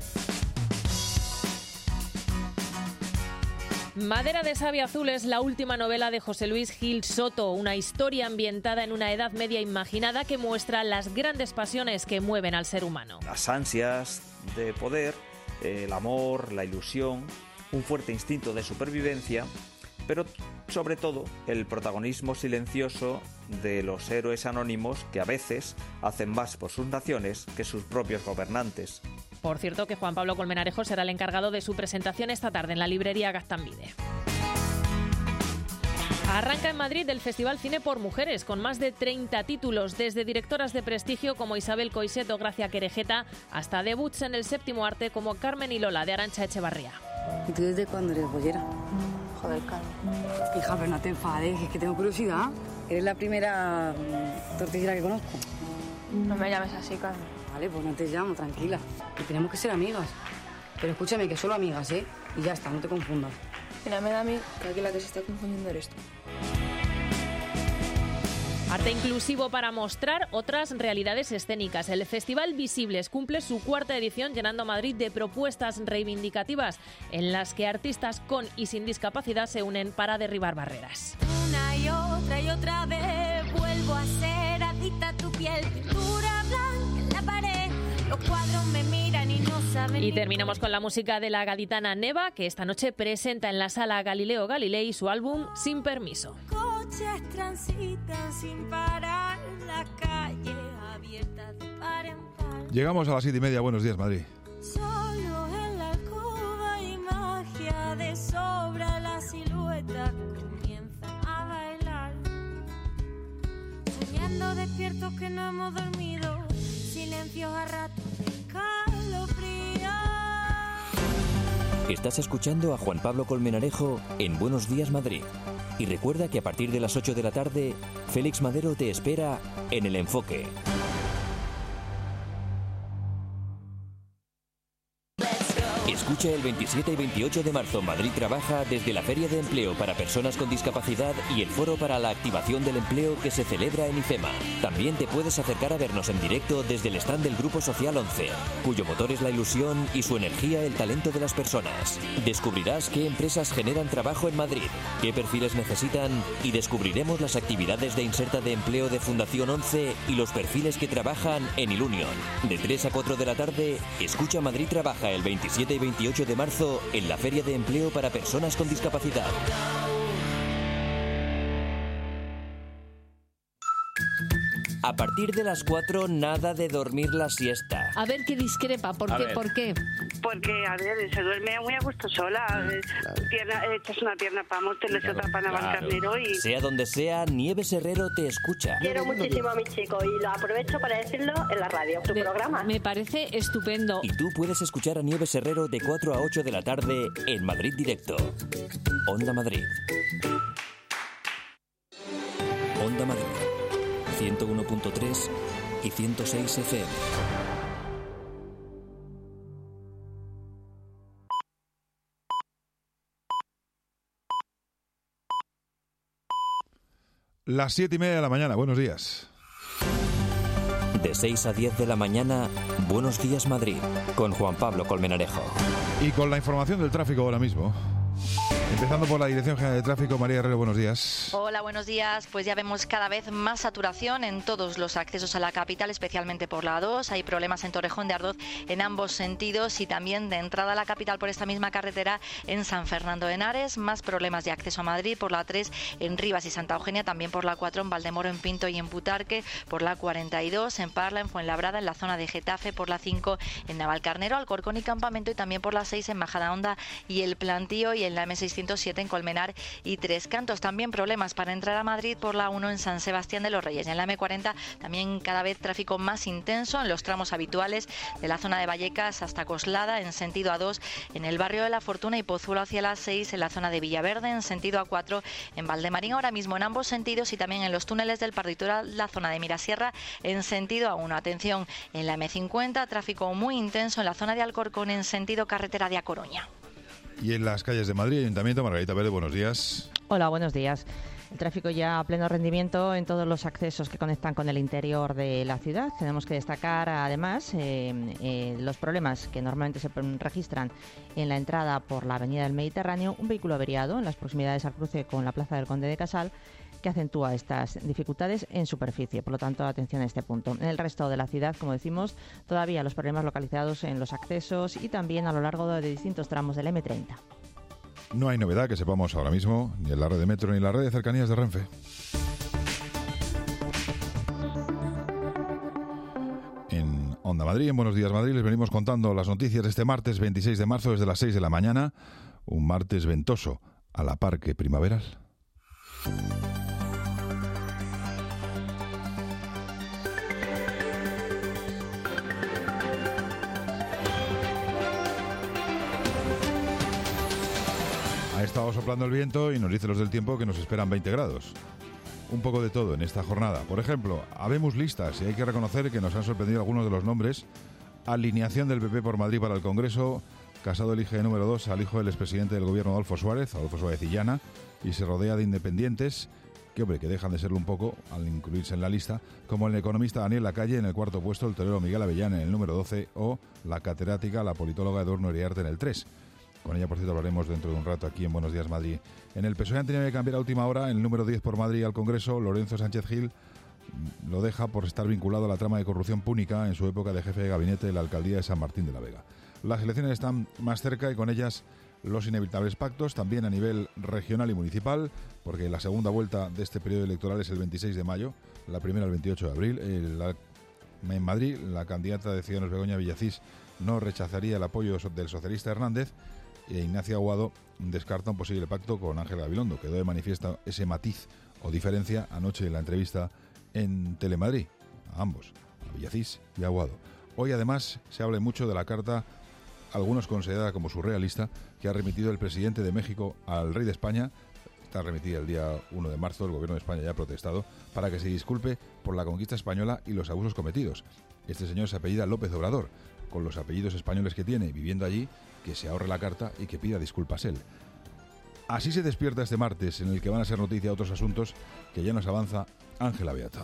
Madera de Savia Azul es la última novela de José Luis Gil Soto, una historia ambientada en una Edad Media imaginada que muestra las grandes pasiones que mueven al ser humano. Las ansias de poder, el amor, la ilusión, un fuerte instinto de supervivencia, pero sobre todo el protagonismo silencioso de los héroes anónimos que a veces hacen más por sus naciones que sus propios gobernantes. Por cierto, que Juan Pablo Colmenarejo será el encargado de su presentación esta tarde en la librería Gaztambide. Arranca en Madrid el Festival Cine por Mujeres, con más de treinta títulos, desde directoras de prestigio como Isabel Coixet o Gracia Querejeta, hasta debuts en el séptimo arte como Carmen y Lola, de Arantxa Echevarría. ¿Y tú desde cuándo eres bollera? Joder, Carmen. Hija, pero no te enfades, es que tengo curiosidad. Eres la primera tortillera que conozco. No me llames así, Carmen. Vale, pues no te llamo, tranquila. Que tenemos que ser amigas. Pero escúchame, que solo amigas, ¿eh? Y ya está, no te confundas. Mira, me da a mí que aquí la que se está confundiendo eres tú. Arte inclusivo para mostrar otras realidades escénicas. El Festival Visibles cumple su cuarta edición, llenando Madrid de propuestas reivindicativas en las que artistas con y sin discapacidad se unen para derribar barreras. Una y otra y otra vez vuelvo a ser adicta a tu piel, pintura blanca en la pared, los cuadros me miran y no saben. Y terminamos con la música de la gaditana Neva, que esta noche presenta en la sala Galileo Galilei su álbum Sin Permiso. Coches transitan sin parar, la calle abierta de par en par. Llegamos a las siete y media. Buenos días, Madrid. Solo en la alcoba y magia de sobra, la silueta comienza a bailar. Soñando despiertos que no hemos dormido, silencios a ratos escalofríos. Estás escuchando a Juan Pablo Colmenarejo en Buenos Días, Madrid. Y recuerda que a partir de las ocho de la tarde, Félix Madero te espera en El Enfoque. Escucha el veintisiete y veintiocho de marzo Madrid Trabaja desde la Feria de Empleo para Personas con Discapacidad y el Foro para la Activación del Empleo que se celebra en IFEMA. También te puedes acercar a vernos en directo desde el stand del Grupo Social once, cuyo motor es la ilusión y su energía el talento de las personas. Descubrirás qué empresas generan trabajo en Madrid, qué perfiles necesitan y descubriremos las actividades de inserta de empleo de Fundación once y los perfiles que trabajan en Ilunion. De tres a cuatro de la tarde, escucha Madrid Trabaja el veintisiete y veintiocho de marzo en la Feria de Empleo para Personas con Discapacidad. A partir de las cuatro, nada de dormir la siesta. A ver qué discrepa, ¿por A qué? ver. ¿Por qué? Porque, a ver, se duerme muy a gusto sola. Claro. Pierna, echas una pierna para Montes, otra para Navalcarnero y... Sea donde sea, Nieves Herrero te escucha. Quiero muchísimo a mi chico y lo aprovecho para decirlo en la radio, tu Me- programa. Me parece estupendo. Y tú puedes escuchar a Nieves Herrero de cuatro a ocho de la tarde en Madrid Directo. Onda Madrid. Onda Madrid. ciento uno punto tres y ciento seis F M. Las siete y media de la mañana, buenos días. De seis a diez de la mañana, Buenos Días Madrid, con Juan Pablo Colmenarejo. Y con la información del tráfico ahora mismo. Empezando por la Dirección General de Tráfico, María Herrero, buenos días. Hola, buenos días. Pues ya vemos cada vez más saturación en todos los accesos a la capital, especialmente por la A dos. Hay problemas en Torrejón de Ardoz en ambos sentidos y también de entrada a la capital por esta misma carretera en San Fernando de Henares. Más problemas de acceso a Madrid por la A tres en Rivas y Santa Eugenia, también por la A cuatro en Valdemoro, en Pinto y en Butarque, por la A cuarenta y dos en Parla, en Fuenlabrada, en la zona de Getafe, por la A cinco en Navalcarnero, Alcorcón y Campamento y también por la A seis en Majadahonda y El Plantío y en la eme seiscientos siete en Colmenar y Tres Cantos. También problemas para entrar a Madrid por la A uno en San Sebastián de los Reyes. En la eme cuarenta también cada vez tráfico más intenso en los tramos habituales de la zona de Vallecas hasta Coslada en sentido A dos en el barrio de La Fortuna y Pozuelo hacia la A seis en la zona de Villaverde en sentido A cuatro en Valdemarín ahora mismo en ambos sentidos y también en los túneles del Parditoral la zona de Mirasierra en sentido A uno. Atención en la eme cincuenta, tráfico muy intenso en la zona de Alcorcón en sentido carretera de A Coruña. Y en las calles de Madrid, Ayuntamiento, Margarita Pérez, buenos días. Hola, buenos días. El tráfico ya a pleno rendimiento en todos los accesos que conectan con el interior de la ciudad. Tenemos que destacar, además, eh, eh, los problemas que normalmente se registran en la entrada por la Avenida del Mediterráneo. Un vehículo averiado en las proximidades al cruce con la Plaza del Conde de Casal, que acentúa estas dificultades en superficie. Por lo tanto, atención a este punto. En el resto de la ciudad, como decimos, todavía los problemas localizados en los accesos y también a lo largo de distintos tramos del eme treinta. No hay novedad que sepamos ahora mismo, ni en la red de metro ni en la red de cercanías de Renfe. En Onda Madrid, en Buenos Días Madrid, les venimos contando las noticias de este martes veintiséis de marzo desde las seis de la mañana. Un martes ventoso, a la par que primaveral. Ha estado soplando el viento y nos dice los del tiempo que nos esperan veinte grados. Un poco de todo en esta jornada. Por ejemplo, habemos listas y hay que reconocer que nos han sorprendido algunos de los nombres. Alineación del P P por Madrid para el Congreso. Casado elige de número dos al hijo del expresidente del gobierno Adolfo Suárez, Adolfo Suárez Illana, y se rodea de independientes que, hombre, que dejan de serlo un poco al incluirse en la lista, como el economista Daniel Lacalle en el cuarto puesto, el torero Miguel Avellán en el número doce o la catedrática, la politóloga Edurne Iriarte en el tres. Con ella, por cierto, hablaremos dentro de un rato aquí en Buenos Días Madrid. En el P S O E han tenido que cambiar a última hora el número diez por Madrid al Congreso. Lorenzo Sánchez Gil lo deja por estar vinculado a la trama de corrupción púnica en su época de jefe de gabinete de la alcaldía de San Martín de la Vega. Las elecciones están más cerca y con ellas los inevitables pactos, también a nivel regional y municipal, porque la segunda vuelta de este periodo electoral es el veintiséis de mayo, la primera el veintiocho de abril. El, la, en Madrid, la candidata de Ciudadanos Begoña Villacís no rechazaría el apoyo del socialista Hernández, e Ignacio Aguado descarta un posible pacto con Ángel Gabilondo. Quedó de manifiesto ese matiz o diferencia anoche en la entrevista en Telemadrid, a ambos, a Villacís y a Aguado. Hoy además se habla mucho de la carta, algunos considerada como surrealista, que ha remitido el presidente de México al rey de España. Está remitida el día uno de marzo, el gobierno de España ya ha protestado, para que se disculpe por la conquista española y los abusos cometidos. Este señor se apellida López Obrador, con los apellidos españoles que tiene, viviendo allí, que se ahorre la carta y que pida disculpas él. Así se despierta este martes, en el que van a ser noticia otros asuntos que ya nos avanza Ángela Beato.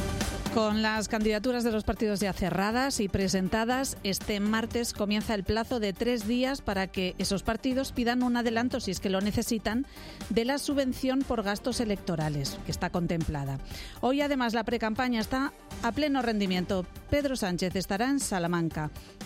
Con las candidaturas de los partidos ya cerradas y presentadas, este martes comienza el plazo de tres días para que esos partidos pidan un adelanto, si es que lo necesitan, de la subvención por gastos electorales, que está contemplada. Hoy, además, la precampaña está a pleno rendimiento. Pedro Sánchez estará en Salamanca.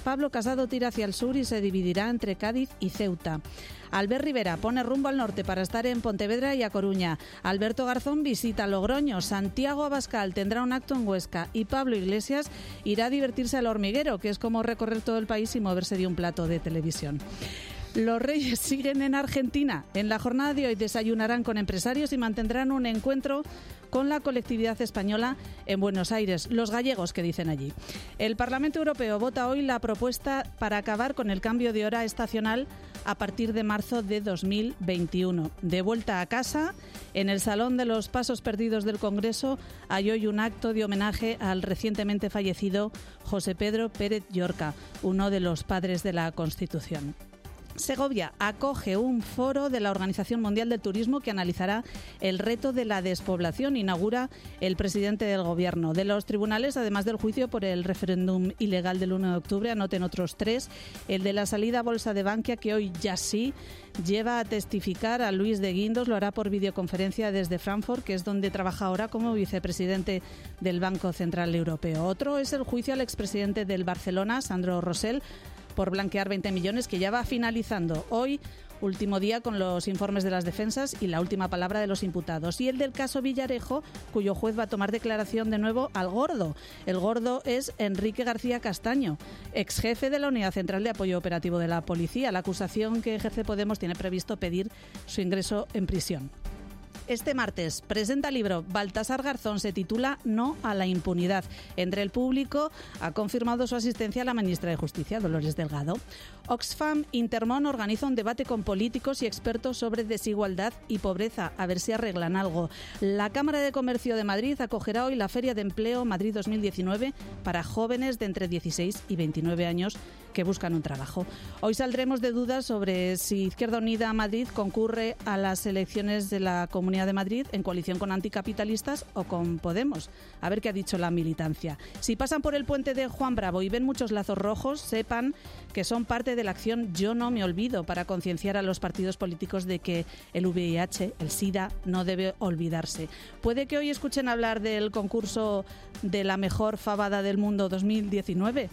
Pablo Casado tira hacia el sur y se dividirá entre Cádiz y Ceuta. Albert Rivera pone rumbo al norte para estar en Pontevedra y A Coruña. Alberto Garzón visita Logroño. Santiago Abascal tendrá un acto en Huesca. Y Pablo Iglesias irá a divertirse al Hormiguero, que es como recorrer todo el país y moverse de un plato de televisión. Los Reyes siguen en Argentina. En la jornada de hoy desayunarán con empresarios y mantendrán un encuentro con la colectividad española en Buenos Aires, los gallegos que dicen allí. El Parlamento Europeo vota hoy la propuesta para acabar con el cambio de hora estacional a partir de marzo de dos mil veintiuno. De vuelta a casa, en el Salón de los Pasos Perdidos del Congreso hay hoy un acto de homenaje al recientemente fallecido José Pedro Pérez Llorca, uno de los padres de la Constitución. Segovia acoge un foro de la Organización Mundial del Turismo que analizará el reto de la despoblación. Inaugura el presidente del Gobierno. De los tribunales, además del juicio por el referéndum ilegal del uno de octubre, anoten otros tres. El de la salida a bolsa de Bankia, que hoy ya sí lleva a testificar a Luis de Guindos. Lo hará por videoconferencia desde Frankfurt, que es donde trabaja ahora como vicepresidente del Banco Central Europeo. Otro es el juicio al expresidente del Barcelona, Sandro Rosell, por blanquear veinte millones, que ya va finalizando hoy, último día con los informes de las defensas y la última palabra de los imputados. Y el del caso Villarejo, cuyo juez va a tomar declaración de nuevo al gordo. El gordo es Enrique García Castaño, ex jefe de la Unidad Central de Apoyo Operativo de la Policía. La acusación que ejerce Podemos tiene previsto pedir su ingreso en prisión. Este martes presenta el libro Baltasar Garzón, se titula No a la impunidad. Entre el público ha confirmado su asistencia la ministra de Justicia, Dolores Delgado. Oxfam Intermón organiza un debate con políticos y expertos sobre desigualdad y pobreza, a ver si arreglan algo. La Cámara de Comercio de Madrid acogerá hoy la Feria de Empleo Madrid dos mil diecinueve para jóvenes de entre dieciséis y veintinueve años que buscan un trabajo. Hoy saldremos de dudas sobre si Izquierda Unida Madrid concurre a las elecciones de la Comunidad de Madrid en coalición con anticapitalistas o con Podemos. A ver qué ha dicho la militancia. Si pasan por el puente de Juan Bravo y ven muchos lazos rojos, sepan que son parte de la acción Yo no me olvido, para concienciar a los partidos políticos de que el V I H, el SIDA, no debe olvidarse. Puede que hoy escuchen hablar del concurso de la mejor fabada del mundo dos mil diecinueve.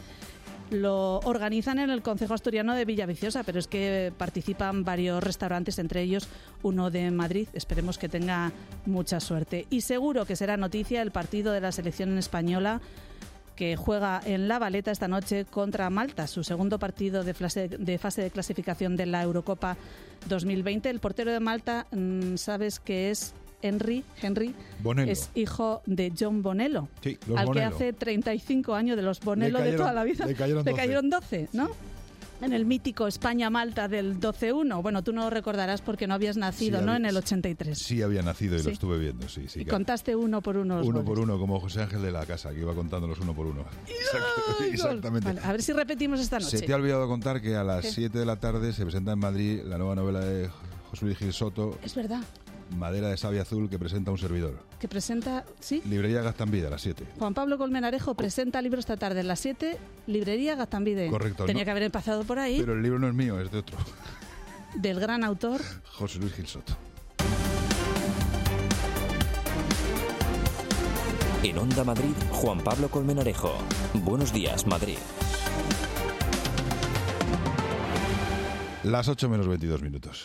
Lo organizan en el Concejo Asturiano de Villaviciosa, pero es que participan varios restaurantes, entre ellos uno de Madrid. Esperemos que tenga mucha suerte. Y seguro que será noticia el partido de la selección española, que juega en La Valeta esta noche contra Malta, su segundo partido de fase de, fase de clasificación de la Eurocopa dos mil veinte. El portero de Malta, sabes que es Henry, Henry Bonello. Es hijo de John Bonello, sí, los al Bonello. que hace treinta y cinco años de los Bonello cayeron, de toda la vida. Le cayeron doce, le cayeron doce, ¿no? En el mítico España-Malta del doce uno. Bueno, tú no lo recordarás porque no habías nacido, sí, ¿no? Había, en el ochenta y tres. Sí, había nacido y sí. lo estuve viendo, sí. sí y claro. Contaste uno por uno los Uno goles. por uno, como José Ángel de la Casa, que iba contándolos uno por uno. Exact, exactamente. Vale, a ver si repetimos esta noche. Se te ha olvidado contar que a las ¿Qué? siete de la tarde se presenta en Madrid la nueva novela de José Luis Gil Soto. Es verdad. Madera de Savia Azul, que presenta un servidor. Que presenta, ¿sí? Librería Gaztambide a las siete. Juan Pablo Colmenarejo presenta libro esta tarde a las siete, Librería Gaztambide. Correcto. Tenía ¿no? que haber empezado por ahí. Pero el libro no es mío, es de otro. Del gran autor José Luis Gil Soto. En Onda Madrid, Juan Pablo Colmenarejo. Buenos días, Madrid. Las ocho menos veintidós minutos.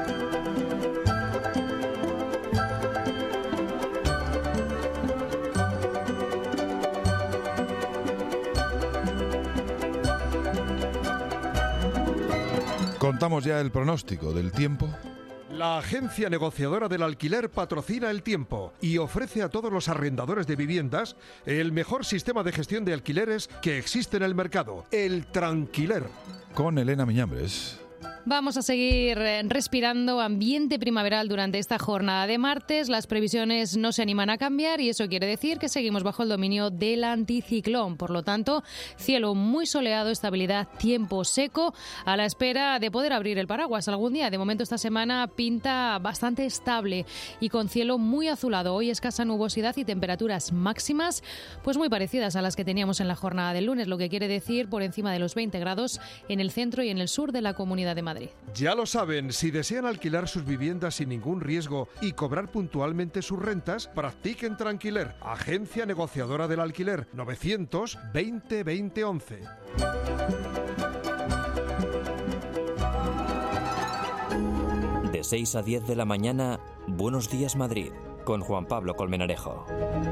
Contamos ya el pronóstico del tiempo. La agencia negociadora del alquiler patrocina el tiempo y ofrece a todos los arrendadores de viviendas el mejor sistema de gestión de alquileres que existe en el mercado, el Tranquiler. Con Elena Miñambres. Vamos a seguir respirando ambiente primaveral durante esta jornada de martes. Las previsiones no se animan a cambiar y eso quiere decir que seguimos bajo el dominio del anticiclón. Por lo tanto, cielo muy soleado, estabilidad, tiempo seco, a la espera de poder abrir el paraguas algún día. De momento esta semana pinta bastante estable y con cielo muy azulado. Hoy escasa nubosidad y temperaturas máximas pues muy parecidas a las que teníamos en la jornada del lunes, lo que quiere decir por encima de los veinte grados en el centro y en el sur de la Comunidad de Madrid. Ya lo saben, si desean alquilar sus viviendas sin ningún riesgo y cobrar puntualmente sus rentas, practiquen Tranquiler, agencia negociadora del alquiler, novecientos veinte veinte once. De seis a diez de la mañana, Buenos Días Madrid, con Juan Pablo Colmenarejo.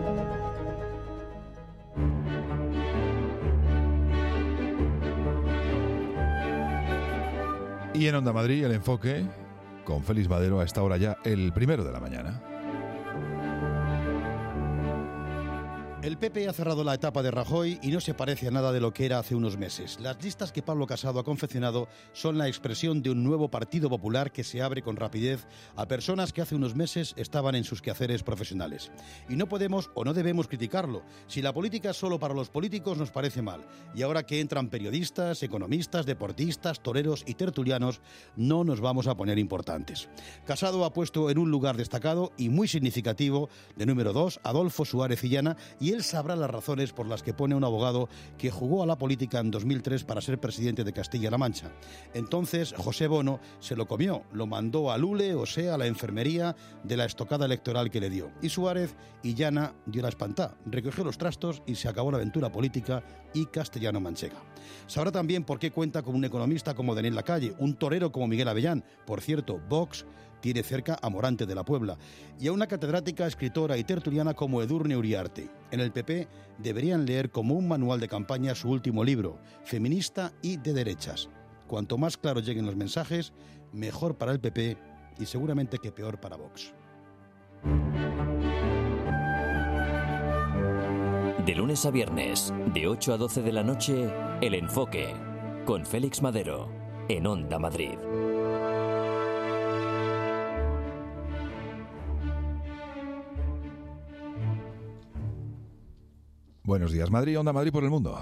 Y en Onda Madrid, el enfoque con Félix Madero a esta hora ya, el primero de la mañana. El P P ha cerrado la etapa de Rajoy y no se parece a nada de lo que era hace unos meses. Las listas que Pablo Casado ha confeccionado son la expresión de un nuevo Partido Popular que se abre con rapidez a personas que hace unos meses estaban en sus quehaceres profesionales. Y no podemos o no debemos criticarlo. Si la política es solo para los políticos nos parece mal. Y ahora que entran periodistas, economistas, deportistas, toreros y tertulianos, no nos vamos a poner importantes. Casado ha puesto en un lugar destacado y muy significativo de número dos Adolfo Suárez Illana, y él sabrá las razones por las que pone a un abogado que jugó a la política en dos mil tres para ser presidente de Castilla-La Mancha. Entonces José Bono se lo comió, lo mandó a Lule, o sea, a la enfermería de la estocada electoral que le dio. Y Suárez Illana dio la espantá, recogió los trastos y se acabó la aventura política y castellano-manchega. Sabrá también por qué cuenta con un economista como Daniel Lacalle, un torero como Miguel Avellán. Por cierto, Vox tiene cerca a Morante de la Puebla, y a una catedrática, escritora y tertuliana como Edurne Uriarte. En el P P deberían leer como un manual de campaña su último libro, feminista y de derechas. Cuanto más claro lleguen los mensajes, mejor para el P P y seguramente que peor para Vox. De lunes a viernes, de ocho a doce de la noche, El Enfoque, con Félix Madero, en Onda Madrid. Buenos días, Madrid, Onda Madrid por el mundo.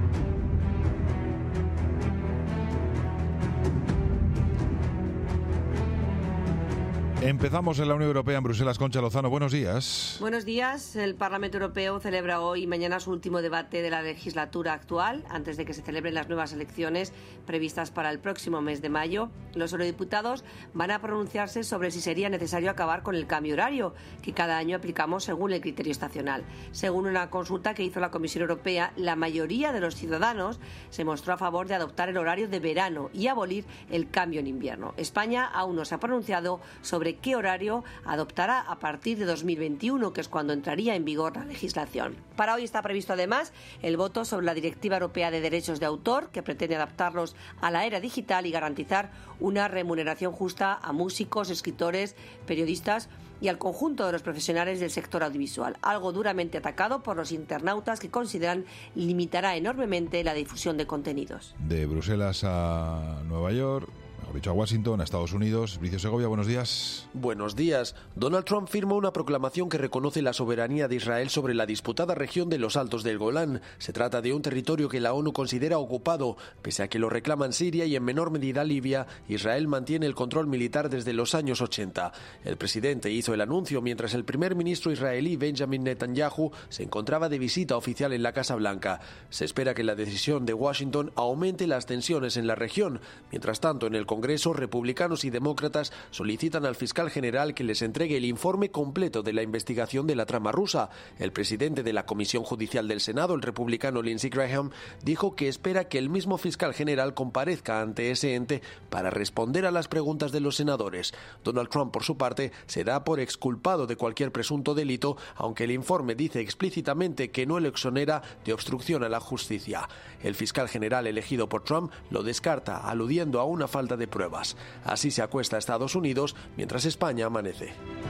Empezamos en la Unión Europea, en Bruselas. Concha Lozano, buenos días. Buenos días. El Parlamento Europeo celebra hoy y mañana su último debate de la legislatura actual, antes de que se celebren las nuevas elecciones previstas para el próximo mes de mayo. Los eurodiputados van a pronunciarse sobre si sería necesario acabar con el cambio horario, que cada año aplicamos según el criterio estacional. Según una consulta que hizo la Comisión Europea, la mayoría de los ciudadanos se mostró a favor de adoptar el horario de verano y abolir el cambio en invierno. España aún no se ha pronunciado sobre qué horario adoptará a partir de dos mil veintiuno, que es cuando entraría en vigor la legislación. Para hoy está previsto además el voto sobre la Directiva Europea de Derechos de Autor, que pretende adaptarlos a la era digital y garantizar una remuneración justa a músicos, escritores, periodistas y al conjunto de los profesionales del sector audiovisual, algo duramente atacado por los internautas que consideran limitará enormemente la difusión de contenidos. De Bruselas a Nueva York, mejor dicho a Washington, a Estados Unidos. Bricio Segovia, buenos días. Buenos días. Donald Trump firma una proclamación que reconoce la soberanía de Israel sobre la disputada región de los Altos del Golán. Se trata de un territorio que la ONU considera ocupado. Pese a que lo reclaman Siria y en menor medida Libia, Israel mantiene el control militar desde los años ochenta. El presidente hizo el anuncio mientras el primer ministro israelí Benjamin Netanyahu se encontraba de visita oficial en la Casa Blanca. Se espera que la decisión de Washington aumente las tensiones en la región. Mientras tanto, en el Congreso, republicanos y demócratas solicitan al fiscal general que les entregue el informe completo de la investigación de la trama rusa. El presidente de la Comisión Judicial del Senado, el republicano Lindsey Graham, dijo que espera que el mismo fiscal general comparezca ante ese ente para responder a las preguntas de los senadores. Donald Trump, por su parte, se da por exculpado de cualquier presunto delito, aunque el informe dice explícitamente que no le exonera de obstrucción a la justicia. El fiscal general elegido por Trump lo descarta, aludiendo a una falta de pruebas. Así se acuesta Estados Unidos mientras España amanece.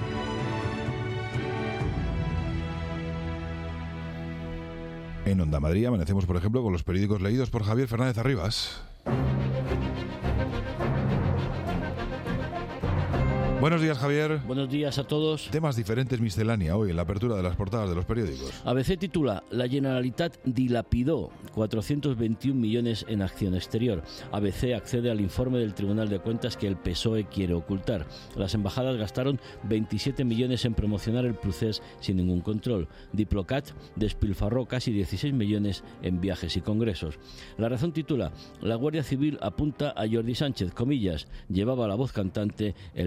En Onda Madrid amanecemos, por ejemplo, con los periódicos leídos por Javier Fernández Arribas. Buenos días, Javier. Buenos días a todos. Temas diferentes miscelánea hoy en la apertura de las portadas de los periódicos. A B C titula: La Generalitat dilapidó cuatrocientos veintiún millones en acción exterior. A B C accede al informe del Tribunal de Cuentas que el P S O E quiere ocultar. Las embajadas gastaron veintisiete millones en promocionar el Procés sin ningún control. Diplocat despilfarró casi dieciséis millones en viajes y congresos. La Razón titula: La Guardia Civil apunta a Jordi Sánchez, comillas, llevaba la voz cantante el veinte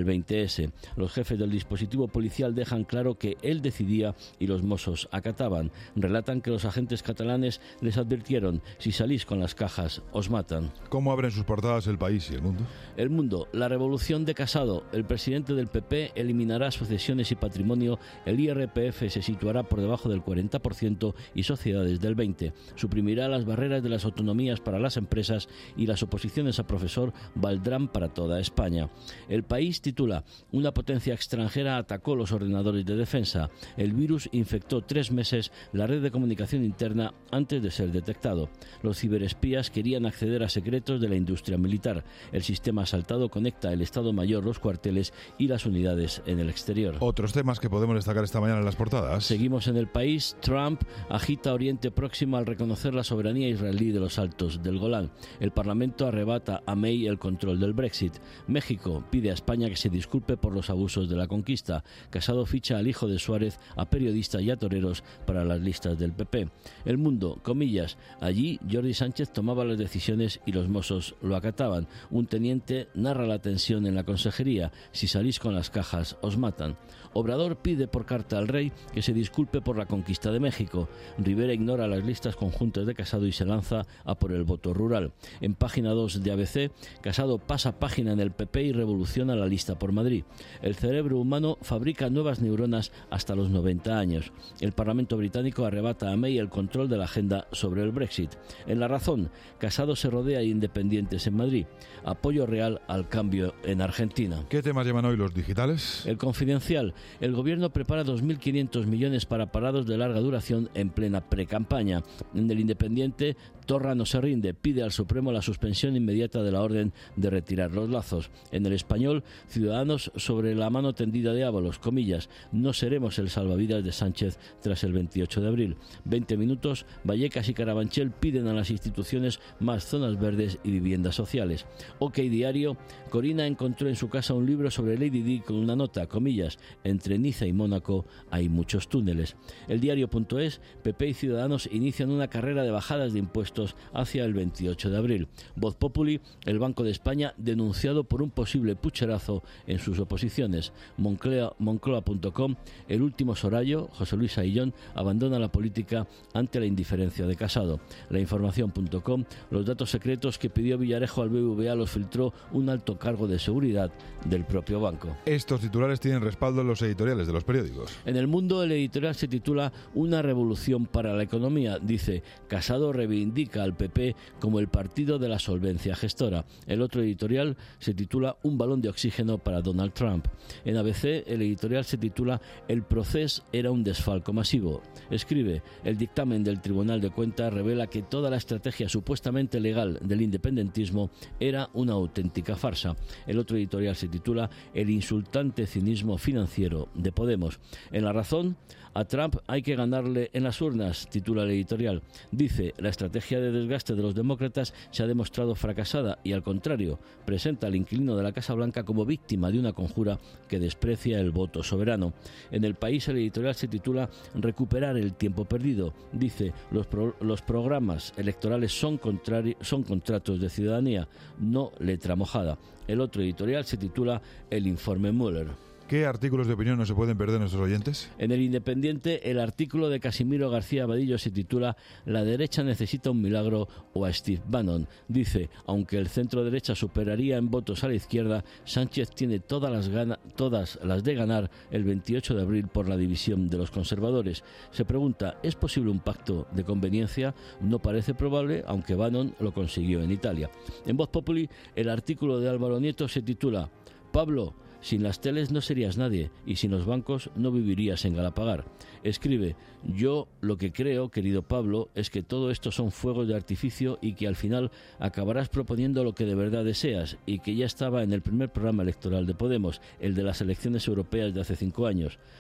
S. Los jefes del dispositivo policial dejan claro que él decidía y los mozos acataban. Relatan que los agentes catalanes les advirtieron: si salís con las cajas, os matan. ¿Cómo abren sus portadas El País y El Mundo? El Mundo, la revolución de Casado. El presidente del P P eliminará sucesiones y patrimonio. El I R P F se situará por debajo del cuarenta por ciento y sociedades del veinte por ciento. Suprimirá las barreras de las autonomías para las empresas y las oposiciones a profesor valdrán para toda España. El País titula: una potencia extranjera atacó los ordenadores de defensa. El virus infectó tres meses la red de comunicación interna antes de ser detectado. Los ciberespías querían acceder a secretos de la industria militar. El sistema asaltado conecta el Estado Mayor, los cuarteles y las unidades en el exterior. Otros temas que podemos destacar esta mañana en las portadas. Seguimos en El País. Trump agita Oriente Próximo al reconocer la soberanía israelí de los Altos del Golán. El Parlamento arrebata a May el control del Brexit. México pide a España que se disculpe por los abusos de la conquista. Casado ficha al hijo de Suárez, a periodistas y a toreros para las listas del P P. El Mundo, comillas: allí Jordi Sánchez tomaba las decisiones y los mozos lo acataban. Un teniente narra la tensión en la consejería: si salís con las cajas, os matan. Obrador pide por carta al rey que se disculpe por la conquista de México. Rivera ignora las listas conjuntas de Casado y se lanza a por el voto rural. En página dos de A B C, Casado pasa página en el P P y revoluciona la lista por Madrid. El cerebro humano fabrica nuevas neuronas hasta los noventa años. El Parlamento británico arrebata a May el control de la agenda sobre el Brexit. En La Razón, Casado se rodea de independientes en Madrid. Apoyo real al cambio en Argentina. ¿Qué temas llevan hoy los digitales? El Confidencial. El gobierno prepara dos mil quinientos millones para parados de larga duración en plena precampaña. En El Independiente, Torra no se rinde, pide al Supremo la suspensión inmediata de la orden de retirar los lazos. En El Español, Ciudadanos sobre la mano tendida de Ábalos, comillas: no seremos el salvavidas de Sánchez tras el veintiocho de abril. veinte minutos, Vallecas y Carabanchel piden a las instituciones más zonas verdes y viviendas sociales. OK Diario, Corina encontró en su casa un libro sobre Lady Di con una nota, comillas: entre Niza y Mónaco hay muchos túneles. El Diario.es, P P y Ciudadanos inician una carrera de bajadas de impuestos hacia el veintiocho de abril. Voz Populi, el Banco de España denunciado por un posible pucherazo en sus oposiciones. Moncloa, Moncloa punto com, el último Sorallo, José Luis Aillón, abandona la política ante la indiferencia de Casado. La Información punto com, los datos secretos que pidió Villarejo al B B V A los filtró un alto cargo de seguridad del propio banco. Estos titulares tienen respaldo en los editoriales de los periódicos. En El Mundo, el editorial se titula: una revolución para la economía. Dice: Casado reivindica al P P como el partido de la solvencia gestora. El otro editorial se titula: un balón de oxígeno para Donald Trump. En A B C, el editorial se titula: el procés era un desfalco masivo. Escribe: el dictamen del Tribunal de Cuentas revela que toda la estrategia supuestamente legal del independentismo era una auténtica farsa. El otro editorial se titula: el insultante cinismo financiero de Podemos. En La Razón, a Trump hay que ganarle en las urnas, titula el editorial. Dice: la estrategia de desgaste de los demócratas se ha demostrado fracasada y, al contrario, presenta al inquilino de la Casa Blanca como víctima de una conjura que desprecia el voto soberano. En El País, el editorial se titula: recuperar el tiempo perdido. Dice: los, pro, los programas electorales son, contrari, son contratos de ciudadanía, no letra mojada. El otro editorial se titula: el informe Mueller. ¿Qué artículos de opinión no se pueden perder nuestros oyentes? En El Independiente, el artículo de Casimiro García Vadillo se titula: la derecha necesita un milagro o a Steve Bannon. Dice: aunque el centro derecha superaría en votos a la izquierda, Sánchez tiene todas las, gana, todas las de ganar el veintiocho de abril por la división de los conservadores. Se pregunta: ¿es posible un pacto de conveniencia? No parece probable, aunque Bannon lo consiguió en Italia. En Voz Populi, el artículo de Álvaro Nieto se titula: Pablo, sin las teles no serías nadie y sin los bancos no vivirías en Galapagar. Escribe: yo lo que creo, querido Pablo, es que todo esto son fuegos de artificio y que al final acabarás proponiendo lo que de verdad deseas y que ya estaba en el primer programa electoral de Podemos, el de las elecciones europeas de hace cinco años.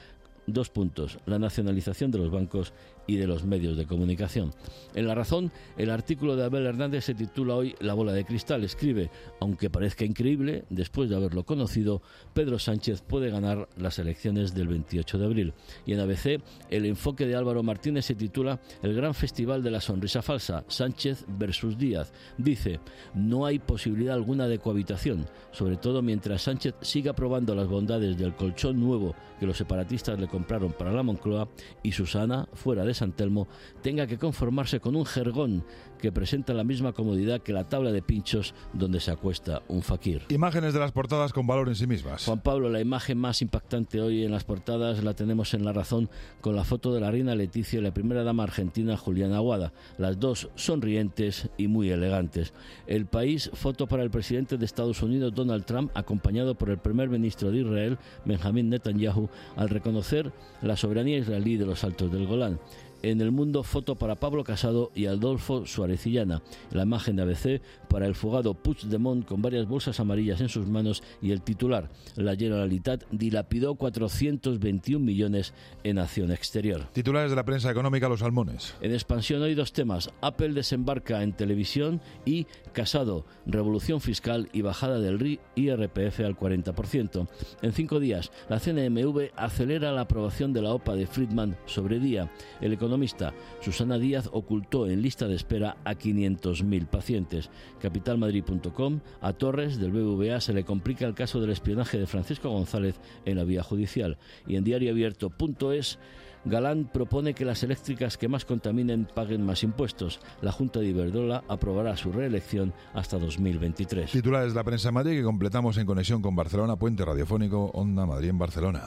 Dos puntos, la nacionalización de los bancos y de los medios de comunicación. En La Razón, el artículo de Abel Hernández se titula hoy La bola de cristal. Escribe, aunque parezca increíble, después de haberlo conocido, Pedro Sánchez puede ganar las elecciones del veintiocho de abril. Y en A B C, el enfoque de Álvaro Martínez se titula El gran festival de la sonrisa falsa, Sánchez versus Díaz. Dice, no hay posibilidad alguna de cohabitación, sobre todo mientras Sánchez siga probando las bondades del colchón nuevo que los separatistas le compraron para la Moncloa y Susana, fuera de San Telmo, tenga que conformarse con un jergón que presenta la misma comodidad que la tabla de pinchos donde se acuesta un faquir. Imágenes de las portadas con valor en sí mismas. Juan Pablo, la imagen más impactante hoy en las portadas la tenemos en La Razón con la foto de la reina Leticia y la primera dama argentina Juliana Aguada, las dos sonrientes y muy elegantes. El País, foto para el presidente de Estados Unidos Donald Trump acompañado por el primer ministro de Israel Benjamín Netanyahu al reconocer la soberanía israelí de los Altos del Golán. En El Mundo, foto para Pablo Casado y Adolfo Suárez Illana. La imagen de A B C para el fugado Puigdemont con varias bolsas amarillas en sus manos y el titular, la Generalitat dilapidó cuatrocientos veintiún millones en acción exterior. Titulares de la prensa económica, Los Salmones. En Expansión hoy dos temas, Apple desembarca en televisión y Casado, revolución fiscal y bajada del I R P F al cuarenta por ciento. En cinco días, la C N M V acelera la aprobación de la O P A de Friedman sobre Día. El economista Susana Díaz ocultó en lista de espera a quinientos mil pacientes. capital madrid punto com, a Torres del B B V A se le complica el caso del espionaje de Francisco González en la vía judicial. Y en diario abierto punto es, Galán propone que las eléctricas que más contaminen paguen más impuestos. La Junta de Iberdrola aprobará su reelección hasta dos mil veintitrés. Titulares de la prensa en Madrid que completamos en conexión con Barcelona, puente radiofónico Onda Madrid en Barcelona.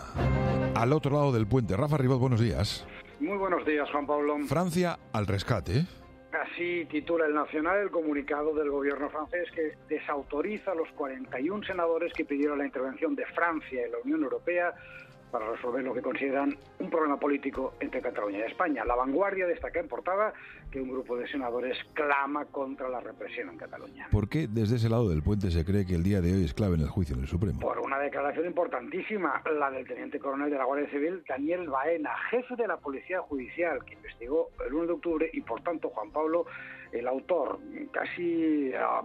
Al otro lado del puente, Rafa Ribot, buenos días. Muy buenos días, Juan Pablo. Francia al rescate. Así titula el Nacional el comunicado del gobierno francés que desautoriza a los cuarenta y uno senadores que pidieron la intervención de Francia y la Unión Europea para resolver lo que consideran un problema político entre Cataluña y España. La Vanguardia destaca en portada que un grupo de senadores clama contra la represión en Cataluña. ¿Por qué desde ese lado del puente se cree que el día de hoy es clave en el juicio del Supremo? Por una declaración importantísima, la del teniente coronel de la Guardia Civil, Daniel Baena, jefe de la Policía Judicial, que investigó el uno de octubre y, por tanto, Juan Pablo, el autor, casi a,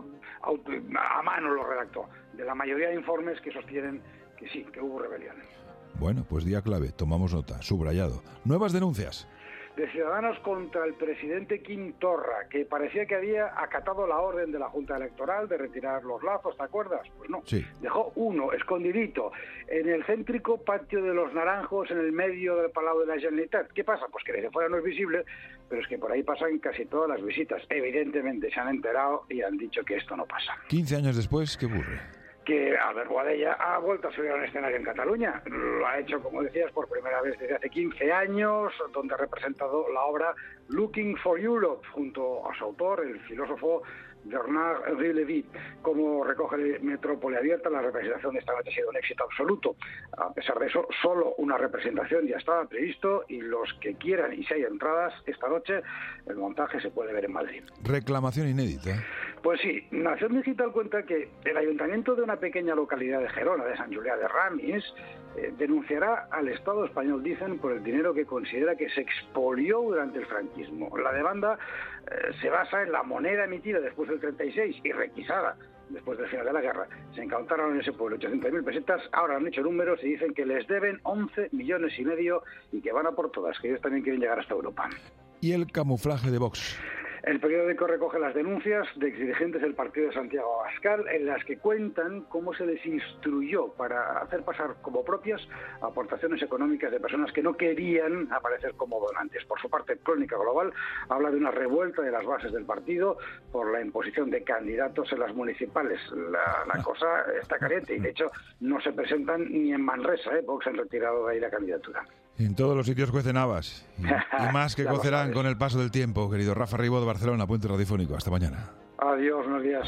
a mano lo redactó, de la mayoría de informes que sostienen que sí, que hubo rebelión. Bueno, pues día clave, tomamos nota, subrayado. Nuevas denuncias. De ciudadanos contra el presidente Quim Torra, que parecía que había acatado la orden de la Junta Electoral de retirar los lazos, ¿te acuerdas? Pues no, sí. Dejó uno, escondidito, en el céntrico patio de los Naranjos, en el medio del Palau de la Generalitat. ¿Qué pasa? Pues que desde fuera no es visible, pero es que por ahí pasan casi todas las visitas. Evidentemente se han enterado y han dicho que esto no pasa. quince años después, ¿qué ocurre? Que Albert Boadella ha vuelto a subir a un escenario en Cataluña. Lo ha hecho, como decías, por primera vez desde hace quince años, donde ha representado la obra Looking for Europe, junto a su autor, el filósofo Bernard-Henri Lévy. Como recoge Metrópole Abierta, la representación de esta noche ha sido un éxito absoluto. A pesar de eso, solo una representación ya estaba previsto y los que quieran y si hay entradas esta noche, el montaje se puede ver en Madrid. Reclamación inédita. Pues sí, Nación Digital cuenta que el ayuntamiento de una pequeña localidad de Gerona, de Sant Julià de Ramis, eh, denunciará al Estado español, dicen, por el dinero que considera que se expolió durante el franquismo. La demanda eh, se basa en la moneda emitida después del treinta y seis y requisada después del final de la guerra. Se incautaron en ese pueblo ochocientas mil pesetas, ahora han hecho números y dicen que les deben once millones y medio y que van a por todas, que ellos también quieren llegar hasta Europa. ¿Y el camuflaje de Vox? El periódico recoge las denuncias de exdirigentes del partido de Santiago Abascal en las que cuentan cómo se les instruyó para hacer pasar como propias aportaciones económicas de personas que no querían aparecer como donantes. Por su parte, Crónica Global habla de una revuelta de las bases del partido por la imposición de candidatos en las municipales. La, la cosa está caliente y, de hecho, no se presentan ni en Manresa, ¿eh? Vox han retirado de ahí la candidatura. En todos los sitios cuecen habas. Y, y más que cocerán con el paso del tiempo, querido Rafa Ribot de Barcelona, Puente Radiofónico. Hasta mañana. Adiós, buenos días.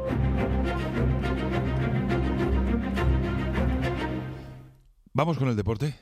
¿Vamos con el deporte?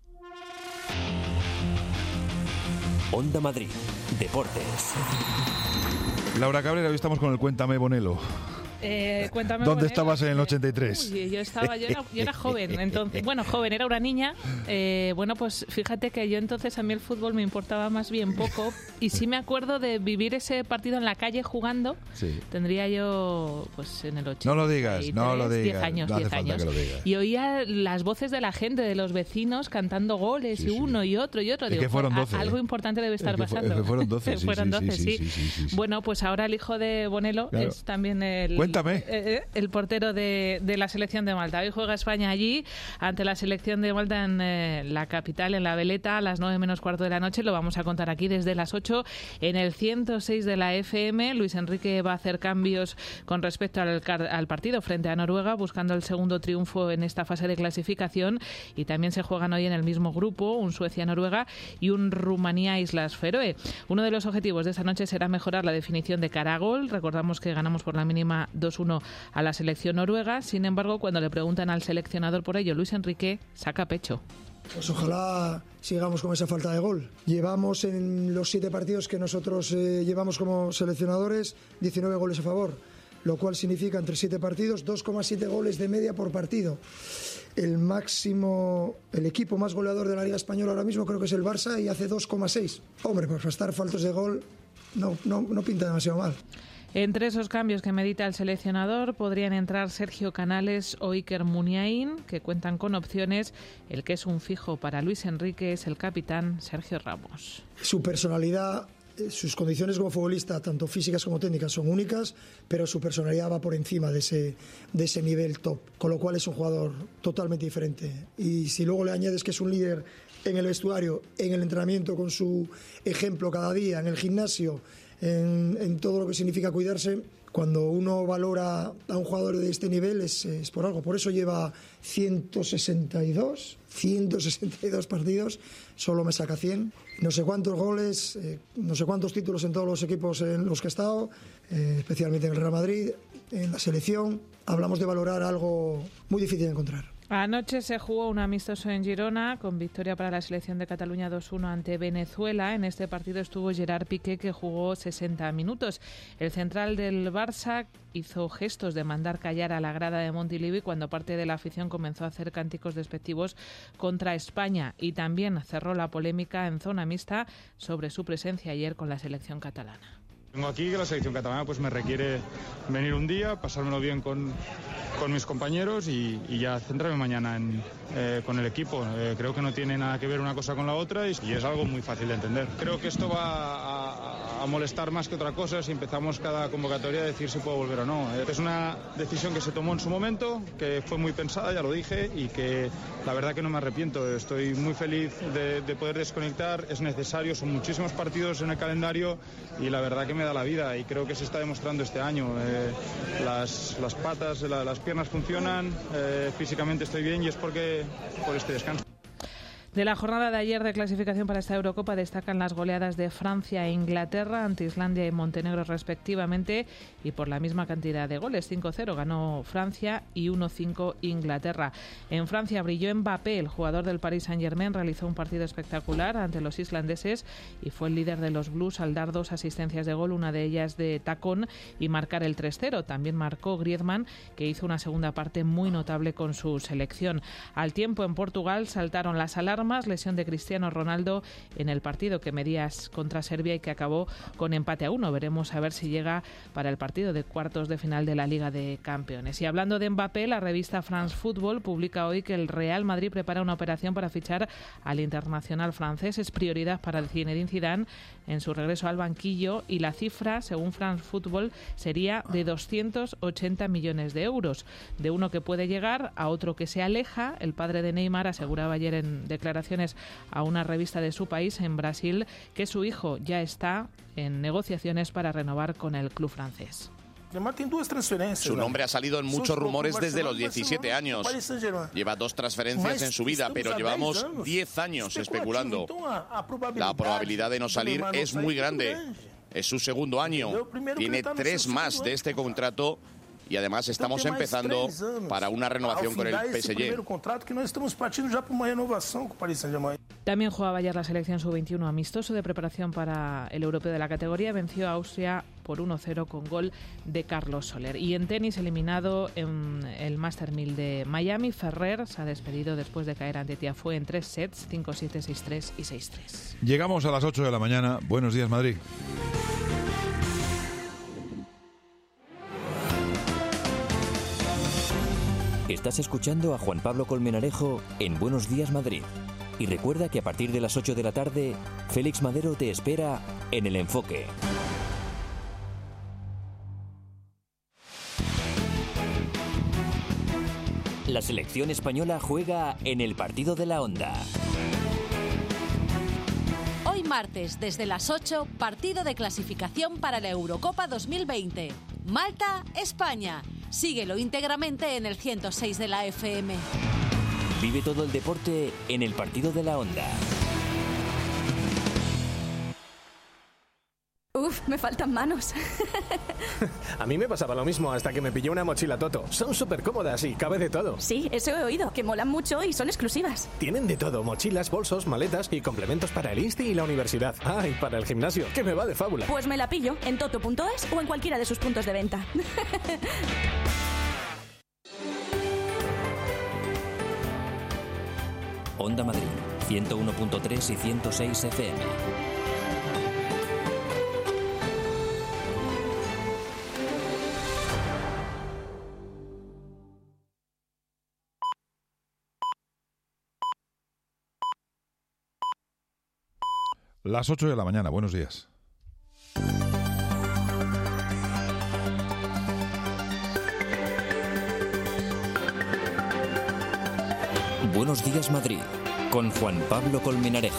Onda Madrid, Deportes. Laura Cabrera, hoy estamos con el Cuéntame Bonelo. Eh, cuéntame, ¿Dónde Bonelo. estabas en el ochenta y tres? Uy, yo estaba, yo era, yo era joven, entonces, bueno, joven, era una niña. Eh, bueno, pues fíjate que yo entonces a mí el fútbol me importaba más bien poco y sí me acuerdo de vivir ese partido en la calle jugando. Sí. Tendría yo, pues en el ochenta y tres, No lo digas, no lo digas. diez años, no hace diez falta años. que lo digas. Y oía las voces de la gente, de los vecinos cantando goles Sí, y sí. uno y otro y otro. Es Digo, que fueron doce, algo ¿eh? importante debe estar Es que fu- pasando. es que fueron doce, sí, Fueron sí, doce, sí, sí. sí, sí, sí, sí. Bueno, pues ahora el hijo de Bonelo Claro. es también el, Cuéntame. eh, el portero de, de la selección de Malta. Hoy juega España allí ante la selección de Malta en eh, la capital, en La Veleta, a las nueve menos cuarto de la noche. Lo vamos a contar aquí desde las ocho en el ciento seis de la F M. Luis Enrique va a hacer cambios con respecto al, car- al partido frente a Noruega, buscando el segundo triunfo en esta fase de clasificación. Y también se juegan hoy en el mismo grupo un Suecia-Noruega y un Rumanía-Islas Feroe. Uno de los objetivos de esta noche será mejorar la definición de cara a gol. Recordamos que ganamos por la mínima dos uno a la selección noruega. Sin embargo, cuando le preguntan al seleccionador por ello, Luis Enrique saca pecho. Pues ojalá sigamos con esa falta de gol. Llevamos en los siete partidos que nosotros eh, llevamos como seleccionadores diecinueve goles a favor, lo cual significa entre siete partidos dos coma siete goles de media por partido. El máximo, el equipo más goleador de la Liga Española ahora mismo creo que es el Barça y hace dos coma seis. Hombre, pues para estar faltos de gol no, no, no pinta demasiado mal. Entre esos cambios que medita el seleccionador podrían entrar Sergio Canales o Iker Muniain, que cuentan con opciones. El que es un fijo para Luis Enrique es el capitán Sergio Ramos. Su personalidad, sus condiciones como futbolista, tanto físicas como técnicas, son únicas, pero su personalidad va por encima de ese, de ese nivel top, con lo cual es un jugador totalmente diferente. Y si luego le añades que es un líder en el vestuario, en el entrenamiento, con su ejemplo cada día, en el gimnasio, en, en todo lo que significa cuidarse, cuando uno valora a un jugador de este nivel es, es por algo. Por eso lleva ciento sesenta y dos partidos, solo me saca cien. No sé cuántos goles, eh, no sé cuántos títulos en todos los equipos en los que he estado, eh, especialmente en el Real Madrid, en la selección. Hablamos de valorar algo muy difícil de encontrar. Anoche se jugó un amistoso en Girona con victoria para la selección de Cataluña dos uno ante Venezuela. En este partido estuvo Gerard Piqué, que jugó sesenta minutos. El central del Barça hizo gestos de mandar callar a la grada de Montilivi cuando parte de la afición comenzó a hacer cánticos despectivos contra España, y también cerró la polémica en zona mixta sobre su presencia ayer con la selección catalana. Vengo aquí que la selección catalana pues me requiere venir un día, pasármelo bien con, con mis compañeros y, y ya centrarme mañana en, eh, con el equipo. Eh, creo que no tiene nada que ver una cosa con la otra y, y es algo muy fácil de entender. Creo que esto va a, a molestar más que otra cosa si empezamos cada convocatoria a decir si puedo volver o no. Es una decisión que se tomó en su momento, que fue muy pensada, ya lo dije, y que la verdad que no me arrepiento. Estoy muy feliz de, de poder desconectar, es necesario, son muchísimos partidos en el calendario y la verdad que me da la vida, y creo que se está demostrando este año. Eh, las, las patas, la, las piernas funcionan, eh, físicamente estoy bien y es porque por este descanso. De la jornada de ayer de clasificación para esta Eurocopa destacan las goleadas de Francia e Inglaterra ante Islandia y Montenegro respectivamente, y por la misma cantidad de goles. cinco cero ganó Francia y uno cinco Inglaterra. En Francia brilló Mbappé, el jugador del Paris Saint-Germain, realizó un partido espectacular ante los islandeses y fue el líder de los Blues al dar dos asistencias de gol, una de ellas de tacón, y marcar el tres cero. También marcó Griezmann, que hizo una segunda parte muy notable con su selección. Al tiempo, en Portugal saltaron las alarmas. Lesión de Cristiano Ronaldo en el partido que medías contra Serbia y que acabó con empate a uno. Veremos a ver si llega para el partido de cuartos de final de la Liga de Campeones. Y hablando de Mbappé, la revista France Football publica hoy que el Real Madrid prepara una operación para fichar al internacional francés. Es prioridad para Zinedine Zidane en su regreso al banquillo, y la cifra, según France Football, sería de doscientos ochenta millones de euros. De uno que puede llegar a otro que se aleja. El padre de Neymar aseguraba ayer en declaraciones a una revista de su país, en Brasil, que su hijo ya está en negociaciones para renovar con el club francés. Su nombre ha salido en muchos rumores desde los diecisiete años. Lleva dos transferencias en su vida, pero llevamos diez años especulando. La probabilidad de no salir es muy grande. Es su segundo año. Tiene tres más de este contrato. Y además estamos empezando para una renovación con el P S G. También jugaba ayer la selección sub veintiuno amistoso de preparación para el europeo de la categoría. Venció a Austria por uno cero con gol de Carlos Soler. Y en tenis, eliminado en el Master mil de Miami, Ferrer se ha despedido después de caer ante Tiafoe en tres sets, cinco siete, seis tres y seis tres. Llegamos a las ocho de la mañana. Buenos días, Madrid. Estás escuchando a Juan Pablo Colmenarejo en Buenos Días, Madrid. Y recuerda que a partir de las ocho de la tarde, Félix Madero te espera en El Enfoque. La selección española juega en el partido de la Onda. Hoy martes, desde las ocho, partido de clasificación para la Eurocopa dos mil veinte. Malta, España. Síguelo íntegramente en el ciento seis de la F M. Vive todo el deporte en el partido de la Onda. Uf, me faltan manos. A mí me pasaba lo mismo hasta que me pillé una mochila Toto. Son súper cómodas y cabe de todo. Sí, eso he oído, que molan mucho y son exclusivas. Tienen de todo, mochilas, bolsos, maletas y complementos para el insti y la universidad. Ah, y para el gimnasio, que me va de fábula. Pues me la pillo en toto punto es o en cualquiera de sus puntos de venta. Onda Madrid, ciento uno punto tres y ciento seis F M. Las ocho de la mañana, buenos días. Buenos días, Madrid, con Juan Pablo Colmenarejo.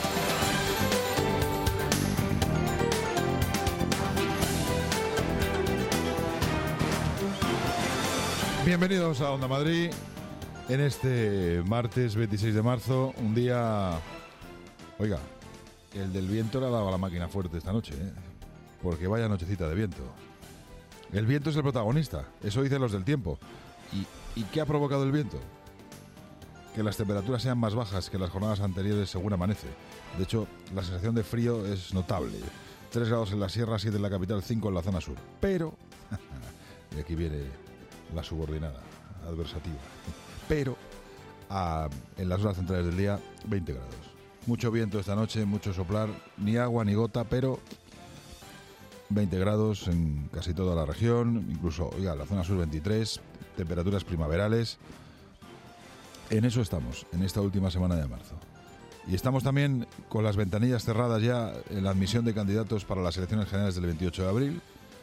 Bienvenidos a Onda Madrid en este martes veintiséis de marzo, un día... Oiga, el del viento le ha dado a la máquina fuerte esta noche, ¿eh? Porque vaya nochecita de viento. El viento es el protagonista, eso dicen los del tiempo. ¿Y, ¿y qué ha provocado el viento? Que las temperaturas sean más bajas que las jornadas anteriores según amanece. De hecho, la sensación de frío es notable. tres grados en la sierra, siete en la capital, cinco en la zona sur. Pero, y aquí viene la subordinada adversativa, pero a, en las horas centrales del día, veinte grados. Mucho viento esta noche, mucho soplar, ni agua ni gota, pero veinte grados en casi toda la región, incluso, oiga, la zona sur veintitrés, temperaturas primaverales. En eso estamos, en esta última semana de marzo. Y estamos también con las ventanillas cerradas ya en la admisión de candidatos para las elecciones generales del veintiocho de abril.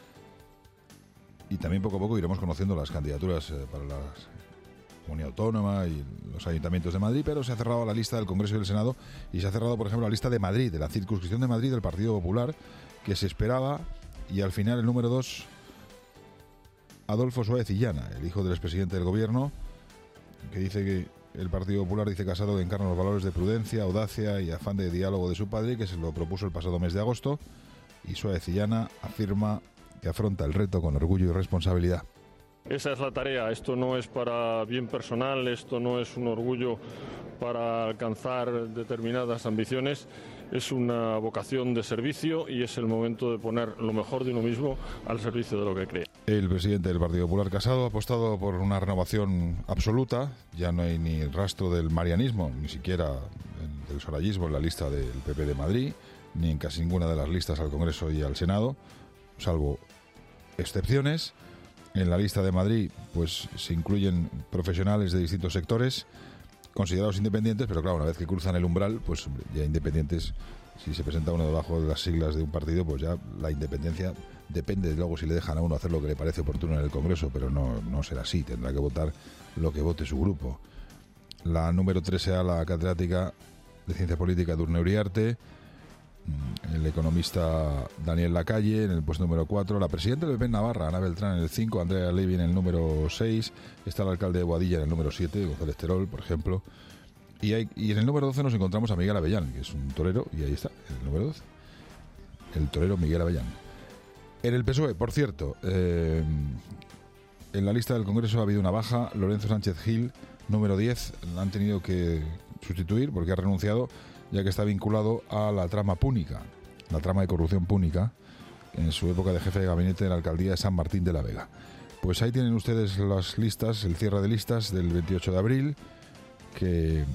Y también poco a poco iremos conociendo las candidaturas eh, para la Comunidad Autónoma y los ayuntamientos de Madrid, pero se ha cerrado la lista del Congreso y del Senado y se ha cerrado, por ejemplo, la lista de Madrid, de la circunscripción de Madrid del Partido Popular, que se esperaba, y al final el número dos, Adolfo Suárez Illana, el hijo del expresidente del Gobierno, que dice que el Partido Popular, dice Casado, que encarna los valores de prudencia, audacia y afán de diálogo de su padre, que se lo propuso el pasado mes de agosto, y Suárez Illana afirma que afronta el reto con orgullo y responsabilidad. Esa es la tarea, esto no es para bien personal, esto no es un orgullo para alcanzar determinadas ambiciones, es una vocación de servicio y es el momento de poner lo mejor de uno mismo al servicio de lo que cree. El presidente del Partido Popular, Casado, ha apostado por una renovación absoluta, ya no hay ni rastro del marianismo, ni siquiera del sorayismo en la lista del P P de Madrid, ni en casi ninguna de las listas al Congreso y al Senado, salvo excepciones. En la lista de Madrid pues se incluyen profesionales de distintos sectores considerados independientes, pero claro, una vez que cruzan el umbral, pues ya independientes, si se presenta uno debajo de las siglas de un partido, pues ya la independencia depende de luego si le dejan a uno hacer lo que le parece oportuno en el Congreso, pero no, no será así, tendrá que votar lo que vote su grupo. La número tres será la catedrática de Ciencia Política Edurne Uriarte, el economista Daniel Lacalle en el puesto número cuatro, la presidenta del P P en Navarra, Ana Beltrán, en el cinco, Andrea Levy en el número seis, está el alcalde de Boadilla en el número siete, González Terol, por ejemplo, y, hay, y en el número doce nos encontramos a Miguel Avellán, que es un torero, y ahí está, el número doce, el torero Miguel Avellán. En el P S O E, por cierto, eh, en la lista del Congreso ha habido una baja, Lorenzo Sánchez Gil, número diez, la han tenido que sustituir porque ha renunciado, ya que está vinculado a la trama púnica, la trama de corrupción púnica, en su época de jefe de gabinete de la alcaldía de San Martín de la Vega. Pues ahí tienen ustedes las listas, el cierre de listas del veintiocho de abril, que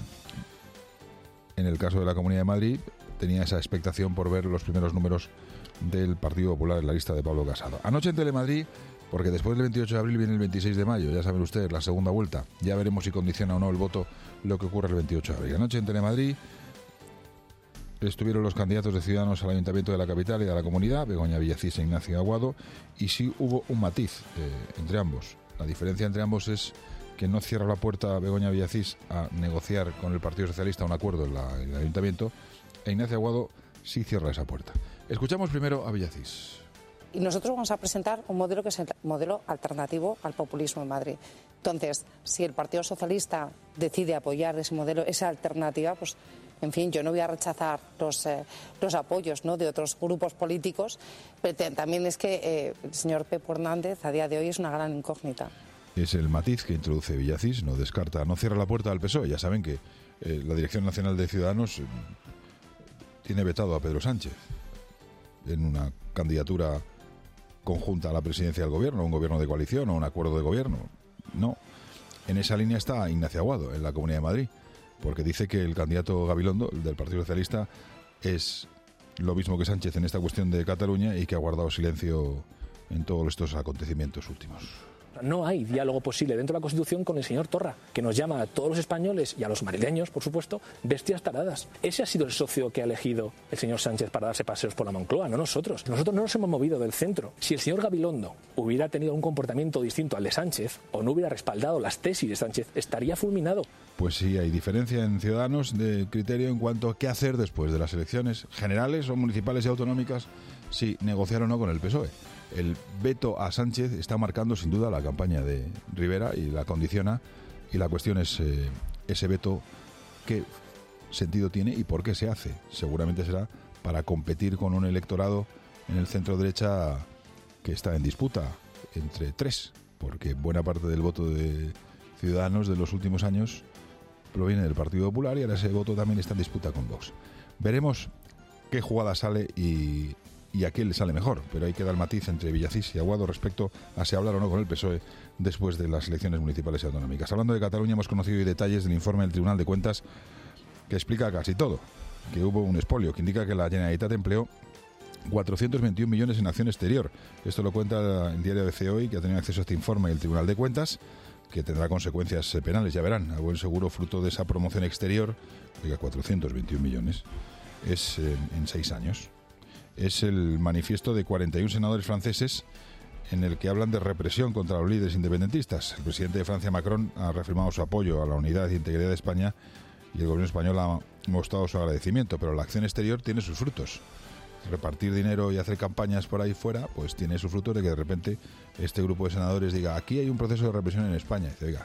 en el caso de la Comunidad de Madrid tenía esa expectación por ver los primeros números del Partido Popular en la lista de Pablo Casado. Anoche en Telemadrid, porque después del veintiocho de abril viene el veintiséis de mayo, ya saben ustedes, la segunda vuelta. Ya veremos si condiciona o no el voto lo que ocurre el veintiocho de abril. Anoche en Telemadrid estuvieron los candidatos de Ciudadanos al Ayuntamiento de la capital y de la comunidad, Begoña Villacís e Ignacio Aguado, y sí hubo un matiz eh, entre ambos. La diferencia entre ambos es que no cierra la puerta a Begoña Villacís a negociar con el Partido Socialista un acuerdo en, la, en el Ayuntamiento, e Ignacio Aguado sí cierra esa puerta. Escuchamos primero a Villacís. Y nosotros vamos a presentar un modelo que es el modelo alternativo al populismo en Madrid. Entonces, si el Partido Socialista decide apoyar ese modelo, esa alternativa, pues, en fin, yo no voy a rechazar los, eh, los apoyos, ¿no?, de otros grupos políticos, pero te, también es que eh, el señor Pepe Hernández a día de hoy es una gran incógnita. Es el matiz que introduce Villacís, no descarta, no cierra la puerta al P S O E. Ya saben que eh, la Dirección Nacional de Ciudadanos eh, tiene vetado a Pedro Sánchez en una candidatura conjunta a la presidencia del gobierno, un gobierno de coalición o un acuerdo de gobierno. No. En esa línea está Ignacio Aguado, en la Comunidad de Madrid, porque dice que el candidato Gabilondo, el del Partido Socialista, es lo mismo que Sánchez en esta cuestión de Cataluña y que ha guardado silencio en todos estos acontecimientos últimos. No hay diálogo posible dentro de la Constitución con el señor Torra, que nos llama a todos los españoles y a los madrileños, por supuesto, bestias taradas. Ese ha sido el socio que ha elegido el señor Sánchez para darse paseos por la Moncloa, no nosotros. Nosotros no nos hemos movido del centro. Si el señor Gabilondo hubiera tenido un comportamiento distinto al de Sánchez o no hubiera respaldado las tesis de Sánchez, estaría fulminado. Pues sí, hay diferencia en Ciudadanos de criterio en cuanto a qué hacer después de las elecciones generales o municipales y autonómicas, si negociar o no con el P S O E. El veto a Sánchez está marcando sin duda la campaña de Rivera y la condiciona, y la cuestión es eh, ese veto, qué sentido tiene y por qué se hace. Seguramente será para competir con un electorado en el centro derecha que está en disputa entre tres, porque buena parte del voto de Ciudadanos de los últimos años proviene del Partido Popular y ahora ese voto también está en disputa con Vox. Veremos qué jugada sale y y a quién le sale mejor, pero ahí queda el matiz entre Villacís y Aguado respecto a si hablar o no con el P S O E después de las elecciones municipales y autonómicas. Hablando de Cataluña, hemos conocido hoy detalles del informe del Tribunal de Cuentas que explica casi todo, que hubo un expolio que indica que la Generalitat empleó cuatrocientos veintiún millones en acción exterior. Esto lo cuenta el diario A B C hoy, que ha tenido acceso a este informe del Tribunal de Cuentas, que tendrá consecuencias penales, ya verán, a buen seguro fruto de esa promoción exterior. Oiga, cuatrocientos veintiún millones es eh, en seis años. Es el manifiesto de cuarenta y uno senadores franceses en el que hablan de represión contra los líderes independentistas. El presidente de Francia, Macron, ha reafirmado su apoyo a la unidad e integridad de España y el gobierno español ha mostrado su agradecimiento, pero la acción exterior tiene sus frutos. Repartir dinero y hacer campañas por ahí fuera, pues tiene sus frutos de que de repente este grupo de senadores diga, aquí hay un proceso de represión en España. Y dice, oiga,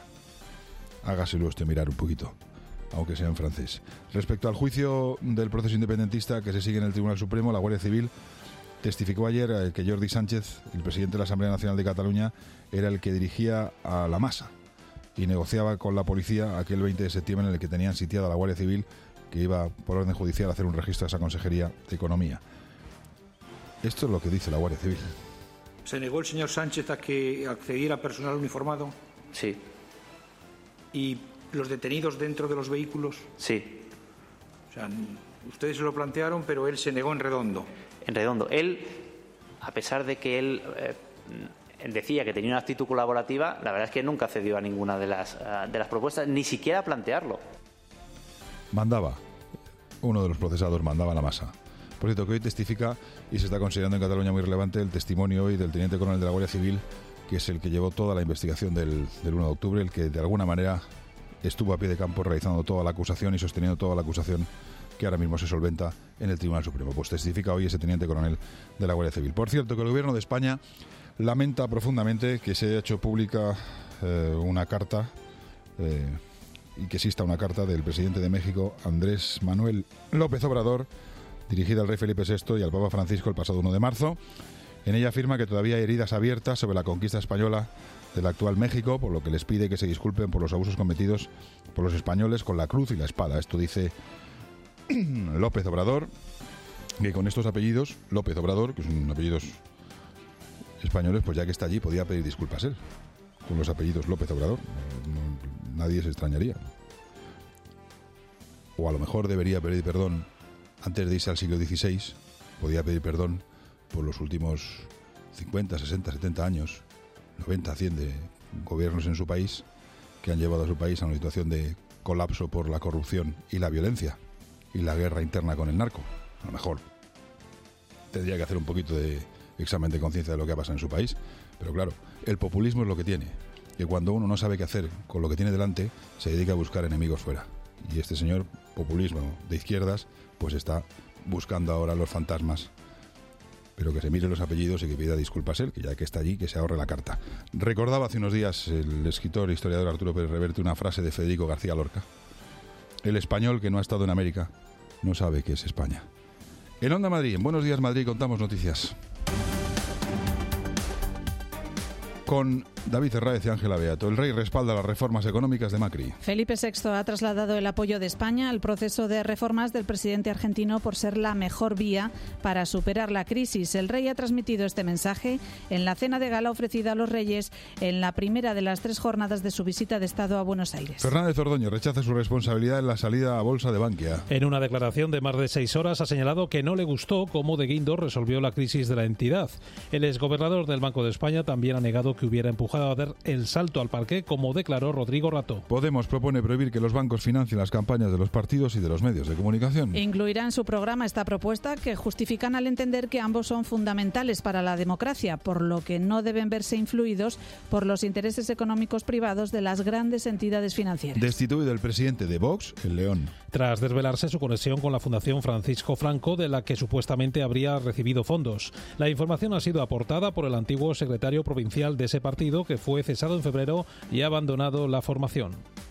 hágaselo usted mirar un poquito, aunque sea en francés. Respecto al juicio del proceso independentista que se sigue en el Tribunal Supremo, la Guardia Civil testificó ayer que Jordi Sánchez, el presidente de la Asamblea Nacional de Cataluña, era el que dirigía a la masa y negociaba con la policía aquel veinte de septiembre en el que tenían sitiada la Guardia Civil, que iba por orden judicial a hacer un registro a esa Consejería de Economía. Esto es lo que dice la Guardia Civil. ¿Se negó el señor Sánchez a que accediera personal uniformado? Sí. ¿Y los detenidos dentro de los vehículos? Sí. O sea, ustedes se lo plantearon, pero él se negó en redondo. En redondo. Él, a pesar de que él eh, decía que tenía una actitud colaborativa, la verdad es que nunca cedió a ninguna de las, uh, de las propuestas, ni siquiera a plantearlo. Mandaba. Uno de los procesados mandaba a la masa. Por cierto, que hoy testifica, y se está considerando en Cataluña muy relevante, el testimonio hoy del teniente coronel de la Guardia Civil, que es el que llevó toda la investigación del, del uno de octubre, el que de alguna manera estuvo a pie de campo realizando toda la acusación y sosteniendo toda la acusación que ahora mismo se solventa en el Tribunal Supremo. Pues testifica hoy ese teniente coronel de la Guardia Civil. Por cierto, que el Gobierno de España lamenta profundamente que se haya hecho pública eh, una carta eh, y que exista una carta del presidente de México, Andrés Manuel López Obrador, dirigida al rey Felipe sexto y al Papa Francisco el pasado uno de marzo. En ella afirma que todavía hay heridas abiertas sobre la conquista española del actual México, por lo que les pide que se disculpen por los abusos cometidos por los españoles con la cruz y la espada. Esto dice López Obrador, que con estos apellidos, López Obrador, que son apellidos españoles, pues ya que está allí podía pedir disculpas él, con los apellidos López Obrador. No, nadie se extrañaría. O a lo mejor debería pedir perdón antes de irse al siglo dieciséis, podía pedir perdón por los últimos cincuenta, sesenta, setenta años, noventa, cien de gobiernos en su país que han llevado a su país a una situación de colapso por la corrupción y la violencia y la guerra interna con el narco. A lo mejor tendría que hacer un poquito de examen de conciencia de lo que ha pasado en su país, pero claro, el populismo es lo que tiene, que cuando uno no sabe qué hacer con lo que tiene delante, se dedica a buscar enemigos fuera. Y este señor, populismo de izquierdas, pues está buscando ahora los fantasmas. Pero que se mire los apellidos y que pida disculpas él, que ya que está allí, que se ahorre la carta. Recordaba hace unos días el escritor e historiador Arturo Pérez Reverte una frase de Federico García Lorca: el español que no ha estado en América no sabe qué es España. En Onda Madrid, en Buenos Días Madrid, contamos noticias con David Herráez y Ángela Beato. El rey respalda las reformas económicas de Macri. Felipe sexto ha trasladado el apoyo de España al proceso de reformas del presidente argentino por ser la mejor vía para superar la crisis. El rey ha transmitido este mensaje en la cena de gala ofrecida a los reyes en la primera de las tres jornadas de su visita de Estado a Buenos Aires. Fernández Ordoño rechaza su responsabilidad en la salida a bolsa de Bankia. En una declaración de más de seis horas ha señalado que no le gustó cómo De Guindos resolvió la crisis de la entidad. El exgobernador del Banco de España también ha negado que hubiera empujado a dar el salto al parqué, como declaró Rodrigo Rato. Podemos propone prohibir que los bancos financien las campañas de los partidos y de los medios de comunicación. Incluirá en su programa esta propuesta, que justifican al entender que ambos son fundamentales para la democracia, por lo que no deben verse influidos por los intereses económicos privados de las grandes entidades financieras. Destituido el presidente de Vox, el León. Tras desvelarse su conexión con la Fundación Francisco Franco, de la que supuestamente habría recibido fondos. La información ha sido aportada por el antiguo secretario provincial de ese partido, que fue cesado en febrero y ha abandonado la formación.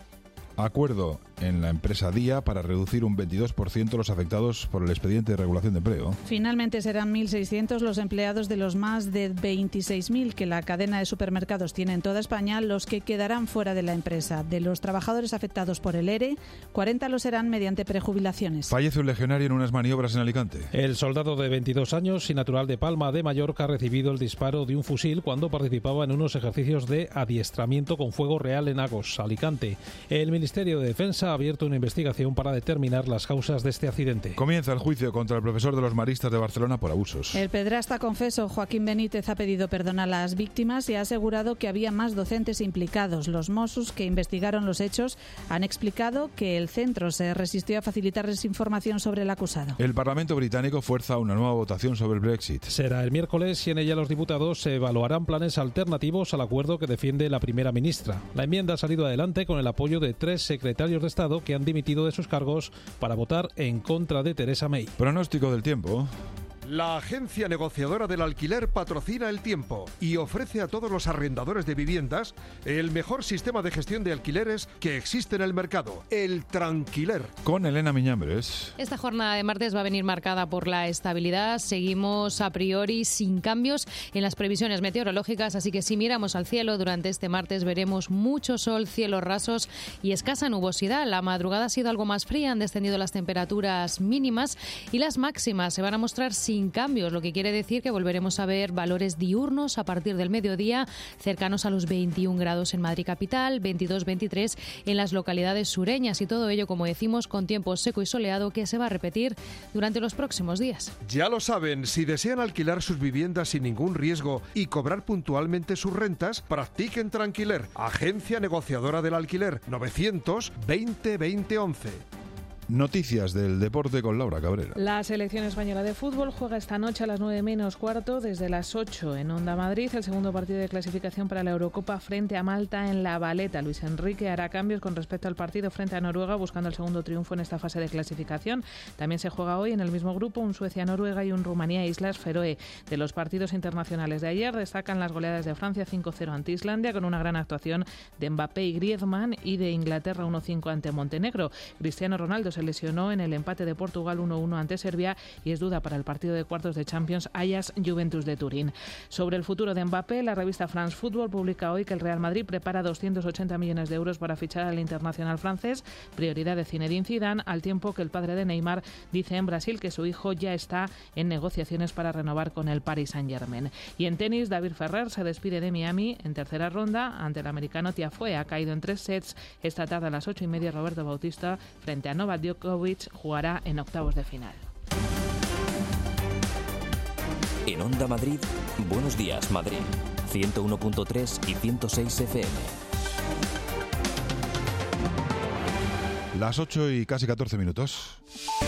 Acuerdo en la empresa Día para reducir un veintidós por ciento los afectados por el expediente de regulación de empleo. Finalmente serán mil seiscientos los empleados de los más de veintiséis mil que la cadena de supermercados tiene en toda España los que quedarán fuera de la empresa. De los trabajadores afectados por el ERE, cuarenta lo serán mediante prejubilaciones. Fallece un legionario en unas maniobras en Alicante. El soldado de veintidós años y natural de Palma de Mallorca ha recibido el disparo de un fusil cuando participaba en unos ejercicios de adiestramiento con fuego real en Agos, Alicante. El Ministerio de Defensa ha abierto una investigación para determinar las causas de este accidente. Comienza el juicio contra el profesor de los maristas de Barcelona por abusos. El pedrasta confeso Joaquín Benítez ha pedido perdón a las víctimas y ha asegurado que había más docentes implicados. Los Mossos, que investigaron los hechos, han explicado que el centro se resistió a facilitarles información sobre el acusado. El Parlamento británico fuerza una nueva votación sobre el Brexit. Será el miércoles y en ella los diputados se evaluarán planes alternativos al acuerdo que defiende la primera ministra. La enmienda ha salido adelante con el apoyo de tres secretarios de Estado que han dimitido de sus cargos para votar en contra de Theresa May. Pronóstico del tiempo. La agencia negociadora del alquiler patrocina El Tiempo y ofrece a todos los arrendadores de viviendas el mejor sistema de gestión de alquileres que existe en el mercado, el Tranquiler. Con Elena Miñambres. Esta jornada de martes va a venir marcada por la estabilidad. Seguimos a priori sin cambios en las previsiones meteorológicas, así que si miramos al cielo durante este martes veremos mucho sol, cielos rasos y escasa nubosidad. La madrugada ha sido algo más fría, han descendido las temperaturas mínimas y las máximas se van a mostrar sin Sin cambios, lo que quiere decir que volveremos a ver valores diurnos a partir del mediodía cercanos a los veintiún grados en Madrid capital, veintidós veintitrés en las localidades sureñas y todo ello, como decimos, con tiempo seco y soleado que se va a repetir durante los próximos días. Ya lo saben, si desean alquilar sus viviendas sin ningún riesgo y cobrar puntualmente sus rentas, practiquen Tranquiler, agencia negociadora del alquiler, novecientos veinte veinte once. Noticias del deporte con Laura Cabrera. La selección española de fútbol juega esta noche a las nueve menos cuarto desde las ocho en Onda Madrid el segundo partido de clasificación para la Eurocopa frente a Malta en La Valeta. Luis Enrique hará cambios con respecto al partido frente a Noruega buscando el segundo triunfo en esta fase de clasificación. También se juega hoy en el mismo grupo un Suecia-Noruega y un Rumanía-Islas Feroe. De los partidos internacionales de ayer destacan las goleadas de Francia cinco cero ante Islandia con una gran actuación de Mbappé y Griezmann y de Inglaterra uno cinco ante Montenegro. Cristiano Ronaldo se lesionó en el empate de Portugal uno uno ante Serbia y es duda para el partido de cuartos de Champions Ajax-Juventus de Turín. Sobre el futuro de Mbappé, la revista France Football publica hoy que el Real Madrid prepara doscientos ochenta millones de euros para fichar al internacional francés, prioridad de Zinedine Zidane, al tiempo que el padre de Neymar dice en Brasil que su hijo ya está en negociaciones para renovar con el Paris Saint-Germain. Y en tenis, David Ferrer se despide de Miami en tercera ronda ante el americano Tiafoe. Ha caído en tres sets. Esta tarde a las ocho y media Roberto Bautista frente a Novak Djokovic jugará en octavos de final. En Onda Madrid, Buenos Días Madrid, ciento uno punto tres y ciento seis F M. Las ocho y casi catorce minutos.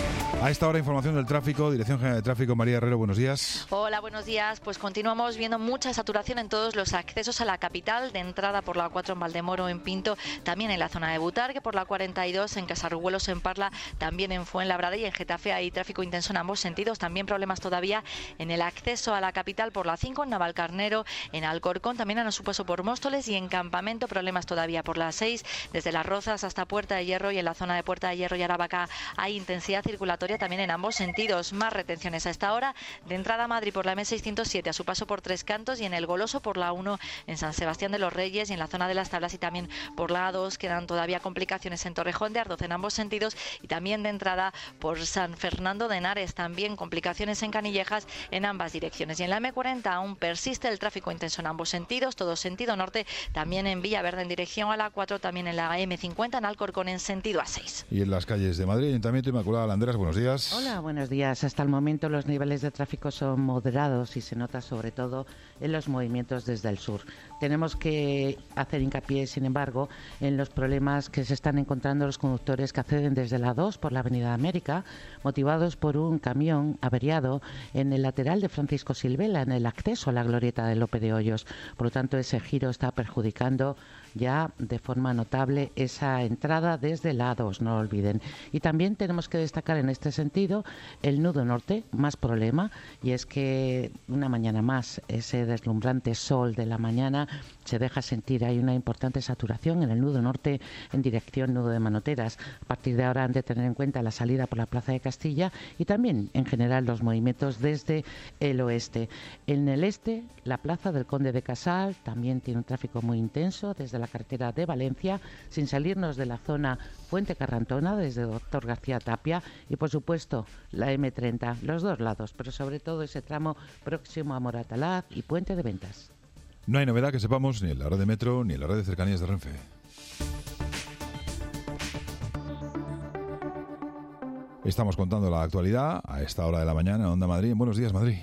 A esta hora, información del tráfico, Dirección General de Tráfico, María Herrero, buenos días. Hola, buenos días. Pues continuamos viendo mucha saturación en todos los accesos a la capital, de entrada por la A cuatro en Valdemoro, en Pinto, también en la zona de Butarque, por la cuarenta y dos en Casarruelos, en Parla, también en Fuenlabrada y en Getafe hay tráfico intenso en ambos sentidos. También problemas todavía en el acceso a la capital por la cinco en Navalcarnero, en Alcorcón, también han supuesto por Móstoles y en Campamento, problemas todavía por la seis, desde Las Rozas hasta Puerta de Hierro y en la zona de Puerta de Hierro y Aravaca hay intensidad circulatoria también en ambos sentidos. Más retenciones a esta hora de entrada a Madrid por la M seiscientos siete a su paso por Tres Cantos y en el Goloso por la uno en San Sebastián de los Reyes y en la zona de las Tablas y también por la A dos quedan todavía complicaciones en Torrejón de Ardoz en ambos sentidos y también de entrada por San Fernando de Henares, también complicaciones en Canillejas en ambas direcciones. Y en la M cuarenta aún persiste el tráfico intenso en ambos sentidos, todo sentido norte, también en Villaverde en dirección a la A cuatro, también en la M cincuenta en Alcorcón en sentido A seis. Y en las calles de Madrid, Ayuntamiento, Inmaculada Landeras, buenos días. Hola, buenos días. Hasta el momento los niveles de tráfico son moderados y se nota sobre todo en los movimientos desde el sur. Tenemos que hacer hincapié, sin embargo, en los problemas que se están encontrando los conductores que acceden desde la dos por la Avenida América, motivados por un camión averiado en el lateral de Francisco Silvela, en el acceso a la glorieta de Lope de Hoyos. Por lo tanto, ese giro está perjudicando ya de forma notable esa entrada desde la A dos, no lo olviden. Y también tenemos que destacar en este sentido el nudo norte, más problema, y es que una mañana más ese deslumbrante sol de la mañana se deja sentir. Hay una importante saturación en el nudo norte en dirección nudo de Manoteras. A partir de ahora han de tener en cuenta la salida por la Plaza de Castilla y también en general los movimientos desde el oeste. En el este, la Plaza del Conde de Casal también tiene un tráfico muy intenso desde la carretera de Valencia, sin salirnos de la zona Fuente Carrantona, desde Doctor García Tapia, y por supuesto la M treinta, los dos lados, pero sobre todo ese tramo próximo a Moratalaz y Puente de Ventas. No hay novedad que sepamos ni en la red de metro ni en la red de cercanías de Renfe. Estamos contando la actualidad a esta hora de la mañana en Onda Madrid. Buenos días, Madrid.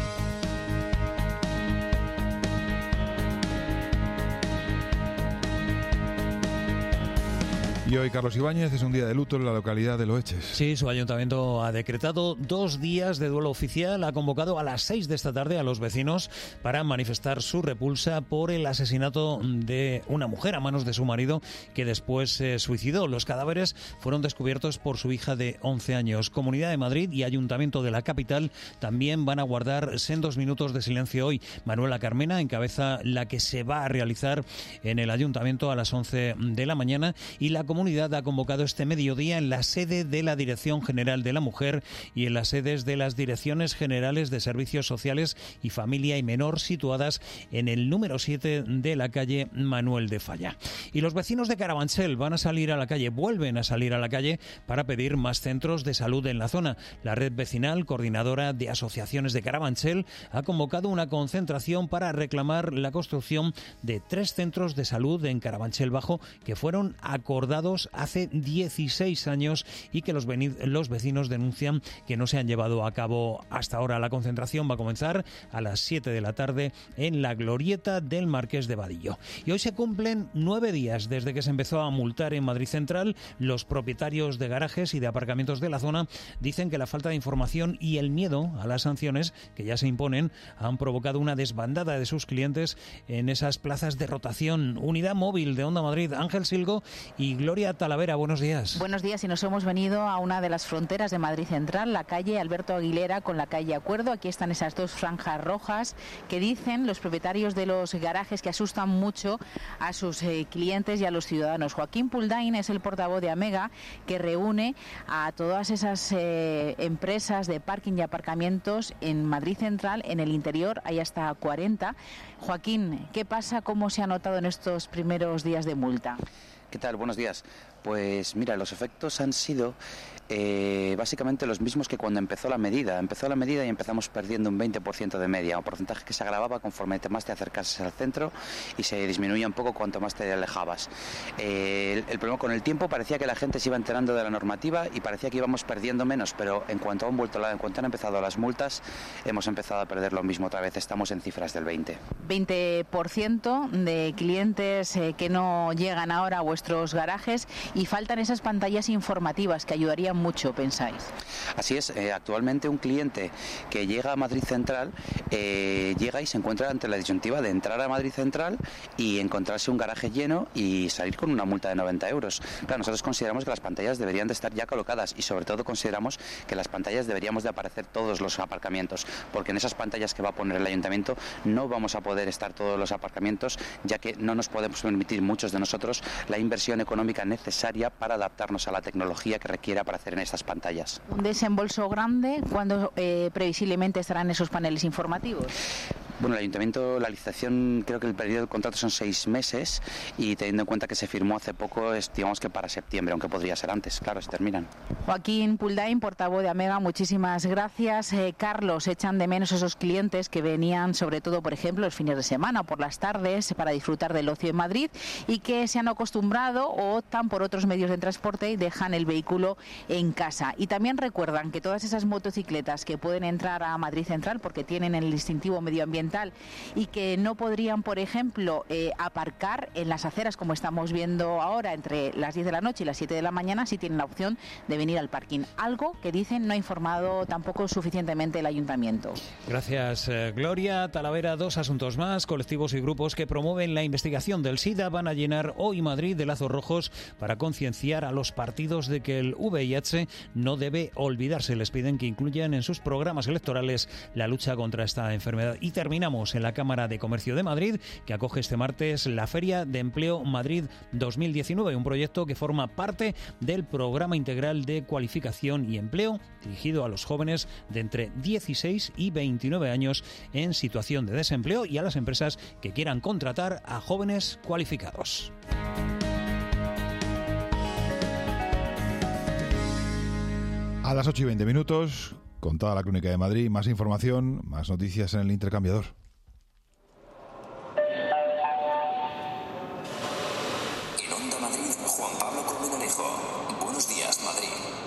Y hoy, Carlos Ibáñez, es un día de luto en la localidad de Loeches. Sí, su ayuntamiento ha decretado dos días de duelo oficial. Ha convocado a las seis de esta tarde a los vecinos para manifestar su repulsa por el asesinato de una mujer a manos de su marido, que después se suicidó. Los cadáveres fueron descubiertos por su hija de once años. Comunidad de Madrid y Ayuntamiento de la capital también van a guardar sendos minutos de silencio hoy. Manuela Carmena encabeza la que se va a realizar en el Ayuntamiento a las once de la mañana y la comunidad Comunidad ha convocado este mediodía en la sede de la Dirección General de la Mujer y en las sedes de las Direcciones Generales de Servicios Sociales y Familia y Menor, situadas en el número siete de la calle Manuel de Falla. Y los vecinos de Carabanchel van a salir a la calle, vuelven a salir a la calle para pedir más centros de salud en la zona. La red vecinal, coordinadora de asociaciones de Carabanchel, ha convocado una concentración para reclamar la construcción de tres centros de salud en Carabanchel Bajo que fueron acordados hace dieciséis años y que los, los vecinos denuncian que no se han llevado a cabo hasta ahora. La concentración va a comenzar a las siete de la tarde en la glorieta del Marqués de Vadillo. Y hoy se cumplen nueve días desde que se empezó a multar en Madrid Central. Los propietarios de garajes y de aparcamientos de la zona dicen que la falta de información y el miedo a las sanciones que ya se imponen han provocado una desbandada de sus clientes en esas plazas de rotación. Unidad móvil de Onda Madrid, Ángel Silgo y Gloria Gloria Talavera, buenos días. Buenos días, y nos hemos venido a una de las fronteras de Madrid Central, la calle Alberto Aguilera con la calle Acuerdo. Aquí están esas dos franjas rojas que dicen los propietarios de los garajes que asustan mucho a sus eh, clientes y a los ciudadanos. Joaquín Puldain es el portavoz de Amega, que reúne a todas esas eh, empresas de parking y aparcamientos en Madrid Central. En el interior hay hasta cuarenta. Joaquín, ¿qué pasa? ¿Cómo se ha notado en estos primeros días de multa? ¿Qué tal? Buenos días. Pues mira, los efectos han sido eh, básicamente los mismos que cuando empezó la medida. Empezó la medida y empezamos perdiendo un veinte por ciento de media, un porcentaje que se agravaba conforme más te acercas al centro y se disminuía un poco cuanto más te alejabas. Eh, el, el problema con el tiempo parecía que la gente se iba enterando de la normativa y parecía que íbamos perdiendo menos, pero en cuanto han vuelto, en cuanto han empezado las multas, hemos empezado a perder lo mismo otra vez. Estamos en cifras del veinte. veinte por ciento de clientes eh, que no llegan ahora a vuestros garajes, y faltan esas pantallas informativas que ayudarían mucho, pensáis. Así es, eh, actualmente un cliente que llega a Madrid Central eh, llega y se encuentra ante la disyuntiva de entrar a Madrid Central y encontrarse un garaje lleno y salir con una multa de noventa euros. Claro, nosotros consideramos que las pantallas deberían de estar ya colocadas y sobre todo consideramos que las pantallas deberíamos de aparecer todos los aparcamientos, porque en esas pantallas que va a poner el ayuntamiento no vamos a poder estar todos los aparcamientos, ya que no nos podemos permitir muchos de nosotros la inversión económica necesaria para adaptarnos a la tecnología que requiera para hacer en estas pantallas. Un desembolso grande. ¿Cuándo eh, previsiblemente estarán esos paneles informativos? Bueno, el ayuntamiento, la licitación, creo que el periodo del contrato son seis meses y teniendo en cuenta que se firmó hace poco, estimamos que para septiembre, aunque podría ser antes, claro, se terminan. Joaquín Puldain, portavoz de Amega, muchísimas gracias. Eh, Carlos, echan de menos esos clientes que venían sobre todo, por ejemplo, los fines de semana o por las tardes para disfrutar del ocio en Madrid y que se han acostumbrado o optan por otros medios de transporte y dejan el vehículo en casa. Y también recuerdan que todas esas motocicletas que pueden entrar a Madrid Central porque tienen el distintivo medioambiental y que no podrían, por ejemplo, eh, aparcar en las aceras como estamos viendo ahora entre las diez de la noche y las siete de la mañana, si tienen la opción de venir al parking. Algo que dicen no ha informado tampoco suficientemente el ayuntamiento. Gracias, eh, Gloria Talavera. Dos asuntos más. Colectivos y grupos que promueven la investigación del SIDA van a llenar hoy Madrid de lazos rojos para concienciar a los partidos de que el V I H no debe olvidarse. Les piden que incluyan en sus programas electorales la lucha contra esta enfermedad. Y terminamos en la Cámara de Comercio de Madrid, que acoge este martes la Feria de Empleo Madrid dos mil diecinueve, un proyecto que forma parte del Programa Integral de Cualificación y Empleo, dirigido a los jóvenes de entre dieciséis y veintinueve años en situación de desempleo y a las empresas que quieran contratar a jóvenes cualificados. A las ocho y veinte minutos, con toda la crónica de Madrid, más información, más noticias en el intercambiador. En Onda Madrid, Juan Pablo Colmenarejo. Buenos días, Madrid.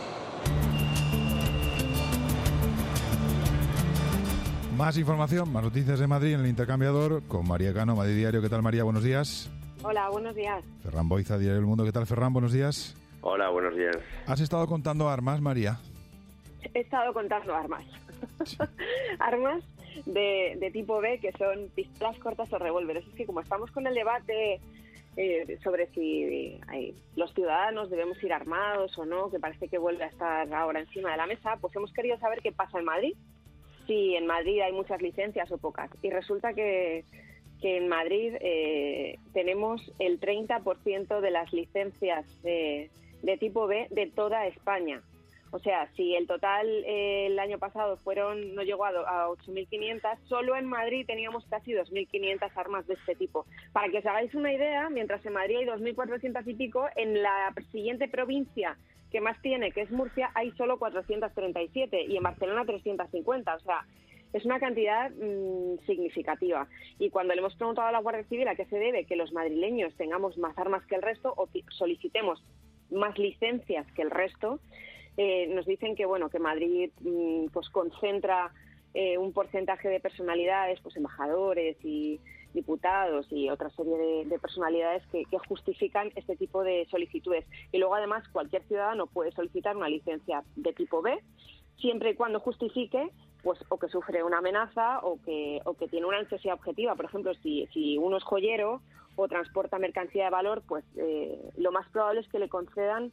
Más información, más noticias de Madrid en el intercambiador con María Cano, Madrid Diario. ¿Qué tal, María? Buenos días. Hola, buenos días. Ferran Boiza, Diario del Mundo. ¿Qué tal, Ferran? Buenos días. Hola, buenos días. ¿Has estado contando armas, María? He estado contando armas. Sí. Armas de, de tipo B, que son pistolas cortas o revólveres. Es que como estamos con el debate eh, sobre si hay, los ciudadanos debemos ir armados o no, que parece que vuelve a estar ahora encima de la mesa, pues hemos querido saber qué pasa en Madrid. Si en Madrid hay muchas licencias o pocas. Y resulta que, que en Madrid eh, tenemos el treinta por ciento de las licencias de, de tipo B de toda España. O sea, si el total eh, el año pasado fueron no llegó a, a ocho mil quinientas, solo en Madrid teníamos casi dos mil quinientas armas de este tipo. Para que os hagáis una idea, mientras en Madrid hay dos mil cuatrocientas y pico, en la siguiente provincia que más tiene, que es Murcia, hay solo cuatrocientas treinta y siete y en Barcelona trescientas cincuenta. O sea, es una cantidad mmm, significativa. Y cuando le hemos preguntado a la Guardia Civil a qué se debe que los madrileños tengamos más armas que el resto o solicitemos más licencias que el resto, Eh, nos dicen que bueno que Madrid mmm, pues concentra eh, un porcentaje de personalidades, pues embajadores y diputados y otra serie de, de personalidades que, que justifican este tipo de solicitudes. Y luego además cualquier ciudadano puede solicitar una licencia de tipo B siempre y cuando justifique pues o que sufre una amenaza o que o que tiene una necesidad objetiva. Por ejemplo, si, si uno es joyero o transporta mercancía de valor, pues eh, lo más probable es que le concedan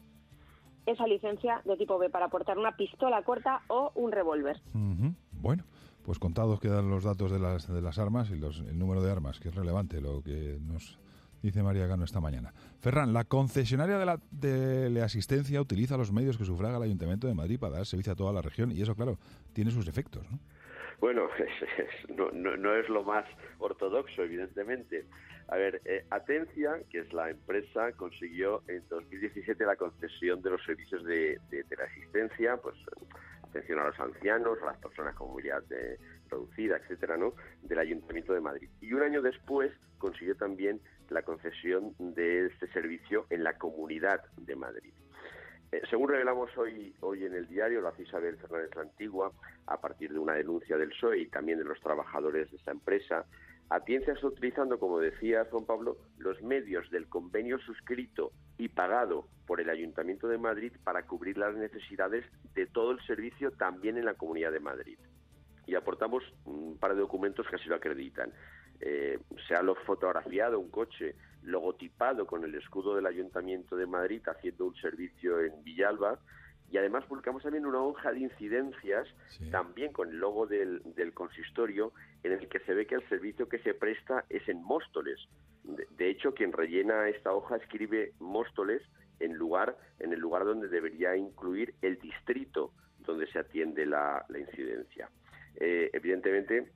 esa licencia de tipo B para portar una pistola corta o un revólver. Uh-huh. Bueno, pues contados quedan los datos de las, de las armas y los, el número de armas, que es relevante lo que nos dice María Cano esta mañana. Ferran, la concesionaria de la teleasistencia utiliza los medios que sufraga el Ayuntamiento de Madrid para dar servicio a toda la región y eso, claro, tiene sus efectos, ¿no? Bueno, es, es, no, no, no es lo más ortodoxo, evidentemente. A ver, eh, Atencia, que es la empresa, consiguió en dos mil diecisiete la concesión de los servicios de, de, de la asistencia, pues atención a los ancianos, a las personas con movilidad de, reducida, etcétera, ¿no?, del Ayuntamiento de Madrid. Y un año después consiguió también la concesión de este servicio en la Comunidad de Madrid. Eh, según revelamos hoy hoy en el diario, lo hace Isabel Fernández la Antigua, a partir de una denuncia del P S O E y también de los trabajadores de esta empresa, Atienza está utilizando, como decía Juan Pablo, los medios del convenio suscrito y pagado por el Ayuntamiento de Madrid para cubrir las necesidades de todo el servicio también en la Comunidad de Madrid. Y aportamos un par de documentos que así lo acreditan. Eh, se ha fotografiado un coche logotipado con el escudo del Ayuntamiento de Madrid haciendo un servicio en Villalba, y además publicamos también una hoja de incidencias, sí, también con el logo del, del consistorio, en el que se ve que el servicio que se presta es en Móstoles. De, de hecho, quien rellena esta hoja escribe Móstoles en lugar en el lugar donde debería incluir el distrito donde se atiende la, la incidencia. Eh, evidentemente,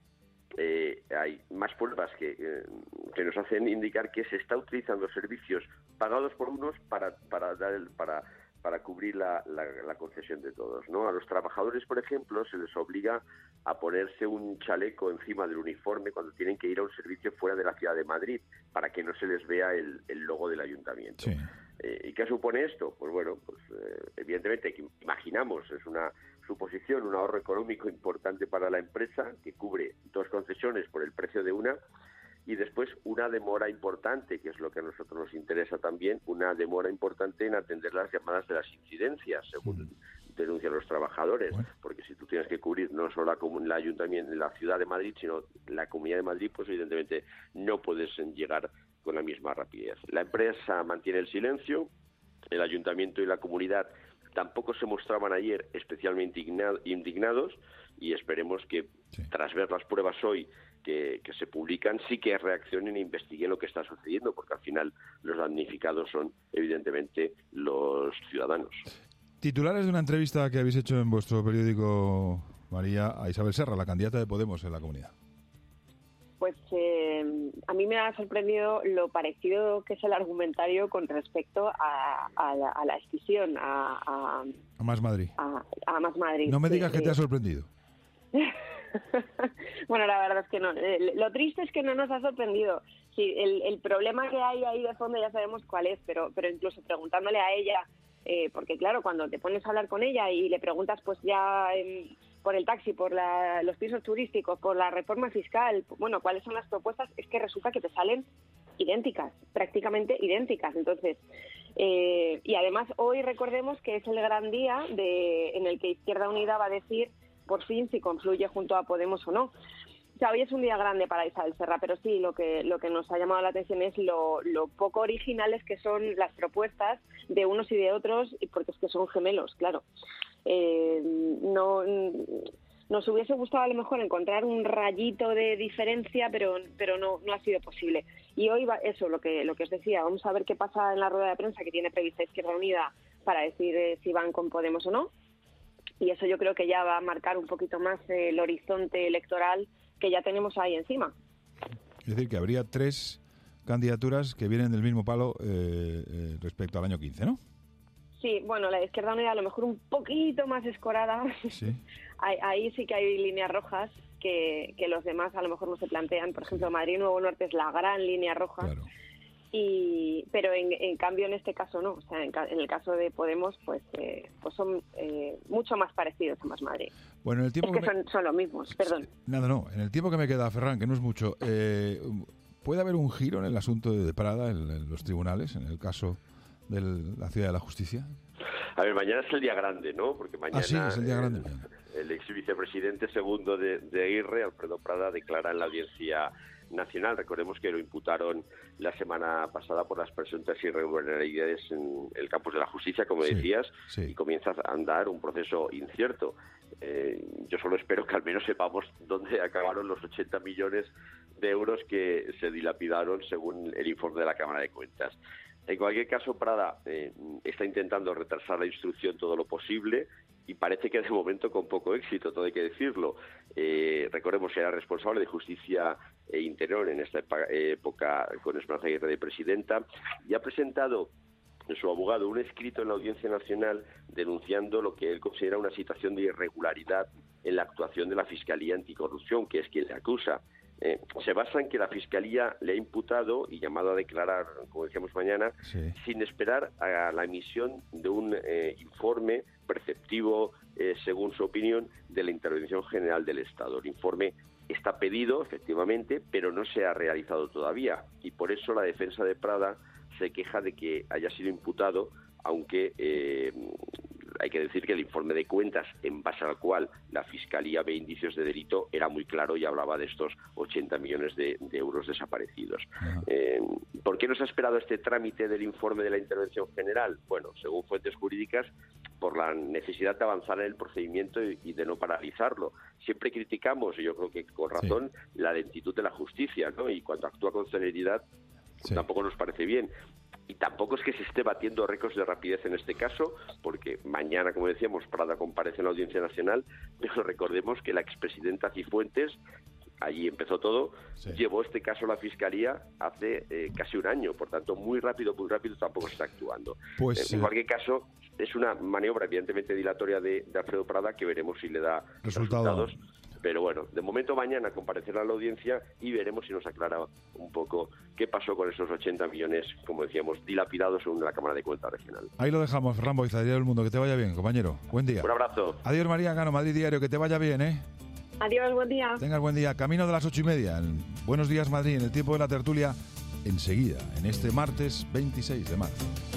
eh, hay más pruebas que, eh, que nos hacen indicar que se está utilizando servicios pagados por unos para para dar el, para para cubrir la, la, la concesión de todos, ¿no? A los trabajadores, por ejemplo, se les obliga a ponerse un chaleco encima del uniforme cuando tienen que ir a un servicio fuera de la ciudad de Madrid, para que no se les vea el, el logo del ayuntamiento. Sí. Eh, ¿Y qué supone esto? Pues bueno, pues eh, evidentemente imaginamos, es una suposición, un ahorro económico importante para la empresa, que cubre dos concesiones por el precio de una, y después una demora importante, que es lo que a nosotros nos interesa también, una demora importante en atender las llamadas de las incidencias, según sí. denuncian los trabajadores, bueno. porque si tú tienes que cubrir no solo la, la ayuntamiento, la ciudad de Madrid, sino la Comunidad de Madrid, pues evidentemente no puedes llegar con la misma rapidez. La empresa mantiene el silencio, el ayuntamiento y la comunidad tampoco se mostraban ayer especialmente indignados, y esperemos que sí. tras ver las pruebas hoy que, que se publican, sí que reaccionen e investiguen lo que está sucediendo, porque al final los damnificados son evidentemente los ciudadanos. Titulares de una entrevista que habéis hecho en vuestro periódico, María, a Isabel Serra, la candidata de Podemos en la Comunidad. Pues eh, a mí me ha sorprendido lo parecido que es el argumentario con respecto a, a, la, a la escisión, a, a, a Más Madrid. A, a Más Madrid. No me digas sí, que sí. te ha sorprendido. Bueno, la verdad es que no. Lo triste es que no nos ha sorprendido. Sí, el, el problema que hay ahí de fondo ya sabemos cuál es, pero, pero incluso preguntándole a ella, eh, porque claro, cuando te pones a hablar con ella y le preguntas pues ya eh, por el taxi, por la, los pisos turísticos, por la reforma fiscal, bueno, cuáles son las propuestas, es que resulta que te salen idénticas, prácticamente idénticas. Entonces, eh, y además hoy recordemos que es el gran día de, en el que Izquierda Unida va a decir por fin si confluye junto a Podemos o no. O sea, hoy es un día grande para Isabel Serra, pero sí, lo que lo que nos ha llamado la atención es lo, lo poco originales que son las propuestas de unos y de otros, porque es que son gemelos, claro. Eh, no nos hubiese gustado a lo mejor encontrar un rayito de diferencia, pero pero no no ha sido posible. Y hoy va eso, lo que lo que os decía, vamos a ver qué pasa en la rueda de prensa que tiene prevista Izquierda Unida para decir eh, si van con Podemos o no. Y eso yo creo que ya va a marcar un poquito más eh, el horizonte electoral que ya tenemos ahí encima. Es decir, que habría tres candidaturas que vienen del mismo palo eh, eh, respecto al año quince, ¿no? Sí, bueno, la Izquierda Unida a lo mejor un poquito más escorada. Sí. ahí, ahí sí que hay líneas rojas que, que los demás a lo mejor no se plantean. Por ejemplo, Madrid Nuevo Norte es la gran línea roja. Claro. Y, pero en, en cambio en este caso no, o sea, en, en el caso de Podemos pues eh, pues son eh, mucho más parecidos a Más Madrid. Bueno, en el tiempo es que, que son, me... son los mismos, perdón. Nada, no, en el tiempo que me queda, Ferran, que no es mucho, eh, ¿puede haber un giro en el asunto de Prada en, en los tribunales, en el caso de la Ciudad de la Justicia? A ver, mañana es el día grande, ¿no? Porque mañana... Ah, sí, es el día grande. Eh, el ex vicepresidente segundo de, de Aguirre, Alfredo Prada, declara en la Audiencia Nacional. Recordemos que lo imputaron la semana pasada por las presuntas irregularidades en el campus de la justicia, como sí, decías, sí. y comienza a andar un proceso incierto. Eh, yo solo espero que al menos sepamos dónde acabaron los ochenta millones de euros que se dilapidaron según el informe de la Cámara de Cuentas. En cualquier caso, Prada eh, está intentando retrasar la instrucción todo lo posible y parece que de momento con poco éxito, todo hay que decirlo. Eh, recordemos que era responsable de Justicia e Interior en esta época con Esperanza Aguirre de presidenta y ha presentado su abogado un escrito en la Audiencia Nacional denunciando lo que él considera una situación de irregularidad en la actuación de la Fiscalía Anticorrupción, que es quien le acusa. Eh, se basa en que la Fiscalía le ha imputado y llamado a declarar, como decíamos mañana, sí. sin esperar a la emisión de un eh, informe preceptivo, eh, según su opinión, de la Intervención General del Estado. El informe está pedido, efectivamente, pero no se ha realizado todavía, y por eso la defensa de Prada se queja de que haya sido imputado, aunque eh, hay que decir que el informe de cuentas en base al cual la Fiscalía ve indicios de delito era muy claro y hablaba de estos ochenta millones de, de euros desaparecidos. Eh, ¿Por qué no se ha esperado este trámite del informe de la Intervención General? Bueno, según fuentes jurídicas, por la necesidad de avanzar en el procedimiento y, y de no paralizarlo. Siempre criticamos, y yo creo que con razón, sí. la lentitud de la justicia, ¿no? Y cuando actúa con celeridad, sí. tampoco nos parece bien. Y tampoco es que se esté batiendo récords de rapidez en este caso, porque mañana, como decíamos, Prada comparece en la Audiencia Nacional, pero recordemos que la expresidenta Cifuentes, allí empezó todo, sí. llevó este caso a la Fiscalía hace eh, casi un año, por tanto, muy rápido, muy rápido tampoco se está actuando. Pues, eh, en cualquier caso, es una maniobra evidentemente dilatoria de, de Alfredo Prada, que veremos si le da resultado. resultados. Pero bueno, de momento mañana comparecerá a la audiencia y veremos si nos aclara un poco qué pasó con esos ochenta millones, como decíamos, dilapidados según la Cámara de Cuentas Regional. Ahí lo dejamos, Ferran Boiza, Diario del Mundo. Que te vaya bien, compañero. Buen día. Un abrazo. Adiós, María Gano, Madrid Diario. Que te vaya bien, ¿eh? Adiós, buen día. Tengas buen día. Camino de las ocho y media. Buenos días, Madrid. En el tiempo de la tertulia, enseguida, en este martes veintiséis de marzo.